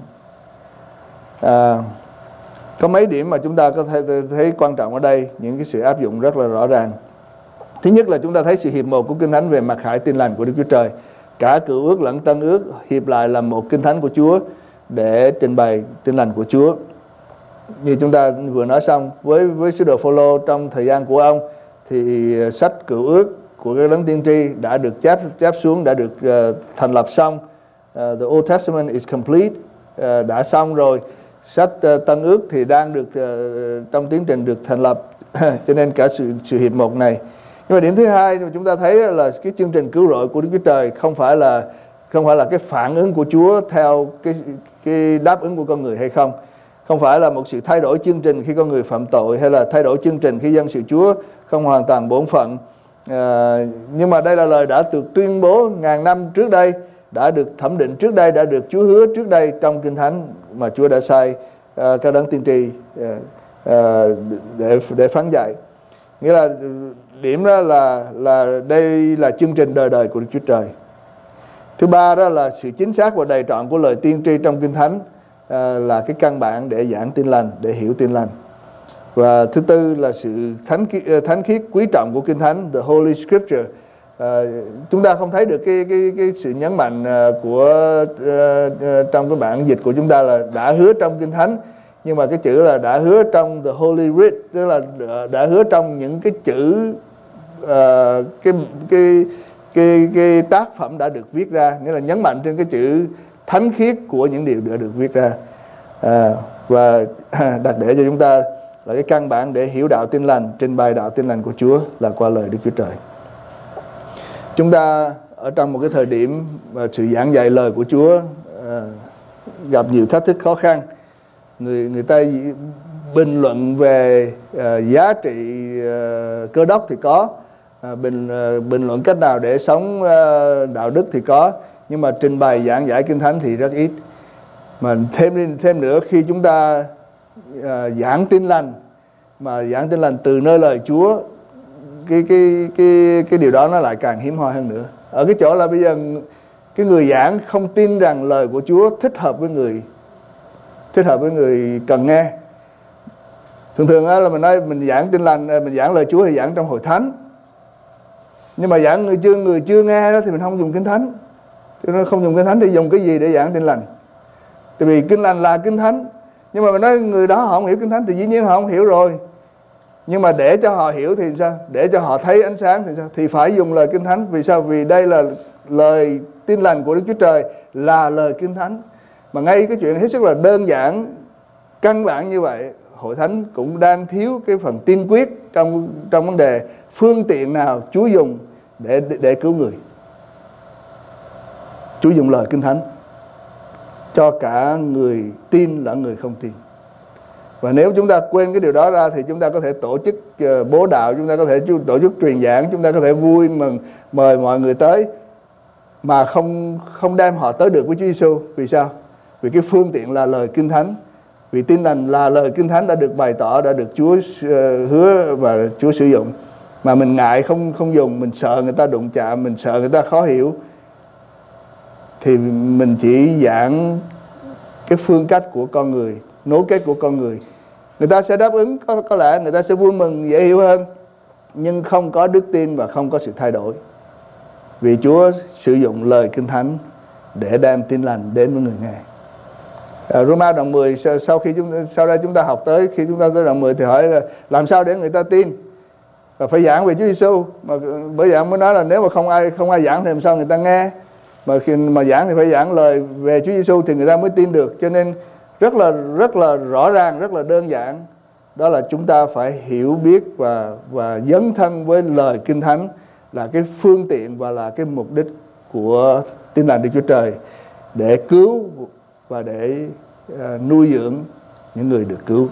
Speaker 1: Có mấy điểm mà chúng ta có thể thấy quan trọng ở đây, những cái sự áp dụng rất là rõ ràng. Thứ nhất là chúng ta thấy sự hiệp một của Kinh Thánh về mặc khải Tin Lành của Đức Chúa Trời. Cả Cựu Ước lẫn Tân Ước hiệp lại làm một Kinh Thánh của Chúa để trình bày Tin Lành của Chúa. Như chúng ta vừa nói xong, với sứ đồ Phaolô trong thời gian của ông thì sách Cựu Ước của các đấng tiên tri đã được chép xuống, đã được thành lập xong. The Old Testament is complete, đã xong rồi. Sách Tân Ước thì đang được trong tiến trình được thành lập. Cho nên cả sự hiệp một này. Nhưng mà điểm thứ hai mà chúng ta thấy là cái chương trình cứu rỗi của Đức Chúa Trời không phải là cái phản ứng của Chúa theo cái đáp ứng của con người hay không. Không phải là một sự thay đổi chương trình khi con người phạm tội, hay là thay đổi chương trình khi dân sự Chúa không hoàn toàn bổn phận. Nhưng mà đây là lời đã được tuyên bố ngàn năm trước đây, đã được thẩm định trước đây, đã được Chúa hứa trước đây trong Kinh Thánh mà Chúa đã sai các đấng tiên tri để phán dạy. Nghĩa là điểm đó là đây là chương trình đời đời của Đức Chúa Trời. Thứ ba đó là sự chính xác và đầy trọn của lời tiên tri trong Kinh Thánh là cái căn bản để giảng Tin Lành, để hiểu Tin Lành. Và thứ tư là sự thánh khiết quý trọng của Kinh Thánh, the Holy Scripture. Chúng ta không thấy được cái sự nhấn mạnh của trong cái bản dịch của chúng ta là đã hứa trong Kinh Thánh, nhưng mà cái chữ là đã hứa trong the Holy Writ, tức là đã hứa trong những cái chữ cái tác phẩm đã được viết ra, nghĩa là nhấn mạnh trên cái chữ thánh khiết của những điều đã được viết ra, và đặt để cho chúng ta là cái căn bản để hiểu đạo Tin Lành, trình bày đạo Tin Lành của Chúa là qua lời Đức Chúa Trời. Chúng ta ở trong một cái thời điểm mà sự giảng dạy lời của Chúa gặp nhiều thách thức khó khăn. Người ta bình luận về giá trị Cơ Đốc thì có, bình luận cách nào để sống đạo đức thì có, nhưng mà trình bày giảng giải Kinh Thánh thì rất ít. Mà thêm nữa, khi chúng ta giảng tin lành, mà giảng tin lành từ nơi lời Chúa, cái điều đó nó lại càng hiếm hoi hơn nữa. Ở cái chỗ là bây giờ cái người giảng không tin rằng lời của Chúa thích hợp với người cần nghe. Thường là mình nói mình giảng tin lành, mình giảng lời Chúa thì giảng trong hội thánh, nhưng mà giảng người chưa nghe đó thì mình không dùng kinh thánh. Cho nên không dùng kinh thánh thì dùng cái gì để giảng tin lành? Tại vì kinh lành là kinh thánh, nhưng mà mình nói người đó họ không hiểu kinh thánh thì dĩ nhiên họ không hiểu rồi. Nhưng mà để cho họ hiểu thì sao? Để cho họ thấy ánh sáng thì sao? Thì phải dùng lời kinh thánh. Vì sao? Vì đây là lời tin lành của Đức Chúa Trời, là lời kinh thánh. Mà ngay cái chuyện hết sức là đơn giản, căn bản như vậy, hội thánh cũng đang thiếu cái phần tiên quyết trong vấn đề phương tiện nào Chúa dùng để cứu người. Chúa dùng lời kinh thánh cho cả người tin lẫn người không tin. Và nếu chúng ta quên cái điều đó ra thì chúng ta có thể tổ chức bố đạo, chúng ta có thể tổ chức truyền giảng, chúng ta có thể vui mừng mời mọi người tới mà không đem họ tới được với Chúa Giêsu. Vì sao? Vì cái phương tiện là lời kinh thánh. Vì tin lành là lời kinh thánh đã được bày tỏ, đã được Chúa hứa và Chúa sử dụng. Mà mình ngại không dùng, mình sợ người ta đụng chạm, mình sợ người ta khó hiểu, thì mình chỉ giảng cái phương cách của con người, nối kết của con người. Người ta sẽ đáp ứng, có lẽ người ta sẽ vui mừng, dễ hiểu hơn, nhưng không có đức tin và không có sự thay đổi. Vì Chúa sử dụng lời kinh thánh để đem tin lành đến với người nghe. Roma đoạn 10, sau đây chúng ta học tới, khi chúng ta tới đoạn 10 thì hỏi là làm sao để người ta tin? Và phải giảng về Chúa Giêsu. Mà bởi vậy mới nói là nếu mà không ai giảng thì làm sao người ta nghe? Mà khi mà giảng thì phải giảng lời về Chúa Giêsu thì người ta mới tin được. Cho nên rất là rõ ràng, rất là đơn giản, đó là chúng ta phải hiểu biết và dấn thân với lời kinh thánh là cái phương tiện và là cái mục đích của tin lành Đức Chúa Trời, để cứu và để nuôi dưỡng những người được cứu.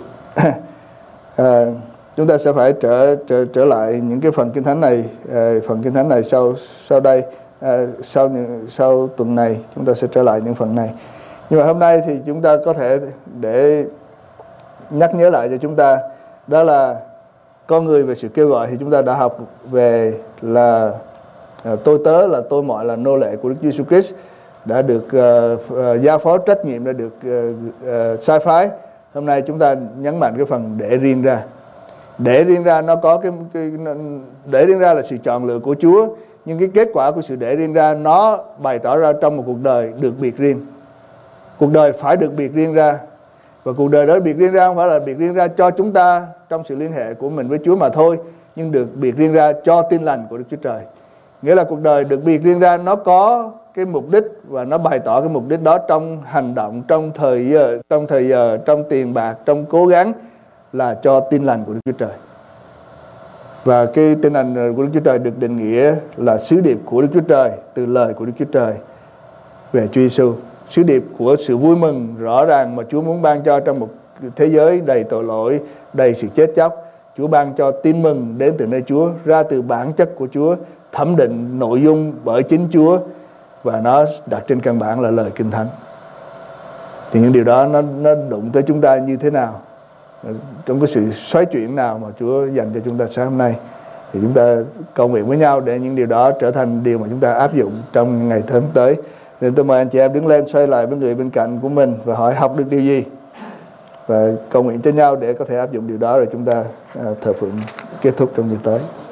Speaker 1: Chúng ta sẽ phải trở lại những cái phần kinh thánh này, sau đây, sau tuần này chúng ta sẽ trở lại những phần này. Nhưng mà hôm nay thì chúng ta có thể để nhắc nhớ lại cho chúng ta, đó là con người về sự kêu gọi. Thì chúng ta đã học về là tôi tớ là tôi mọi là nô lệ của Đức Giêsu Christ, đã được giao phó trách nhiệm, đã được sai phái. Hôm nay chúng ta nhấn mạnh cái phần để riêng ra. Để riêng ra nó có để riêng ra là sự chọn lựa của Chúa, nhưng cái kết quả của sự để riêng ra nó bày tỏ ra trong một cuộc đời được biệt riêng. Cuộc đời phải được biệt riêng ra, và cuộc đời đó biệt riêng ra không phải là biệt riêng ra cho chúng ta trong sự liên hệ của mình với Chúa mà thôi, nhưng được biệt riêng ra cho tin lành của Đức Chúa Trời. Nghĩa là cuộc đời được biệt riêng ra nó có cái mục đích, và nó bày tỏ cái mục đích đó trong hành động, trong thời giờ, trong tiền bạc, trong cố gắng, là cho tin lành của Đức Chúa Trời. Và cái tin lành của Đức Chúa Trời được định nghĩa là sứ điệp của Đức Chúa Trời từ lời của Đức Chúa Trời về Chúa Giêsu. Sứ điệp của sự vui mừng rõ ràng mà Chúa muốn ban cho trong một thế giới đầy tội lỗi, đầy sự chết chóc. Chúa ban cho tin mừng đến từ nơi Chúa, ra từ bản chất của Chúa, thẩm định nội dung bởi chính Chúa, và nó đặt trên căn bản là lời Kinh Thánh. Thì những điều đó nó đụng tới chúng ta như thế nào, trong cái sự xoáy chuyển nào mà Chúa dành cho chúng ta sáng hôm nay, thì chúng ta cầu nguyện với nhau để những điều đó trở thành điều mà chúng ta áp dụng trong những ngày tháng tới. Nên tôi mời anh chị em đứng lên, xoay lại với người bên cạnh của mình và hỏi học được điều gì, và cầu nguyện cho nhau để có thể áp dụng điều đó, rồi chúng ta thờ phượng kết thúc trong giờ tới.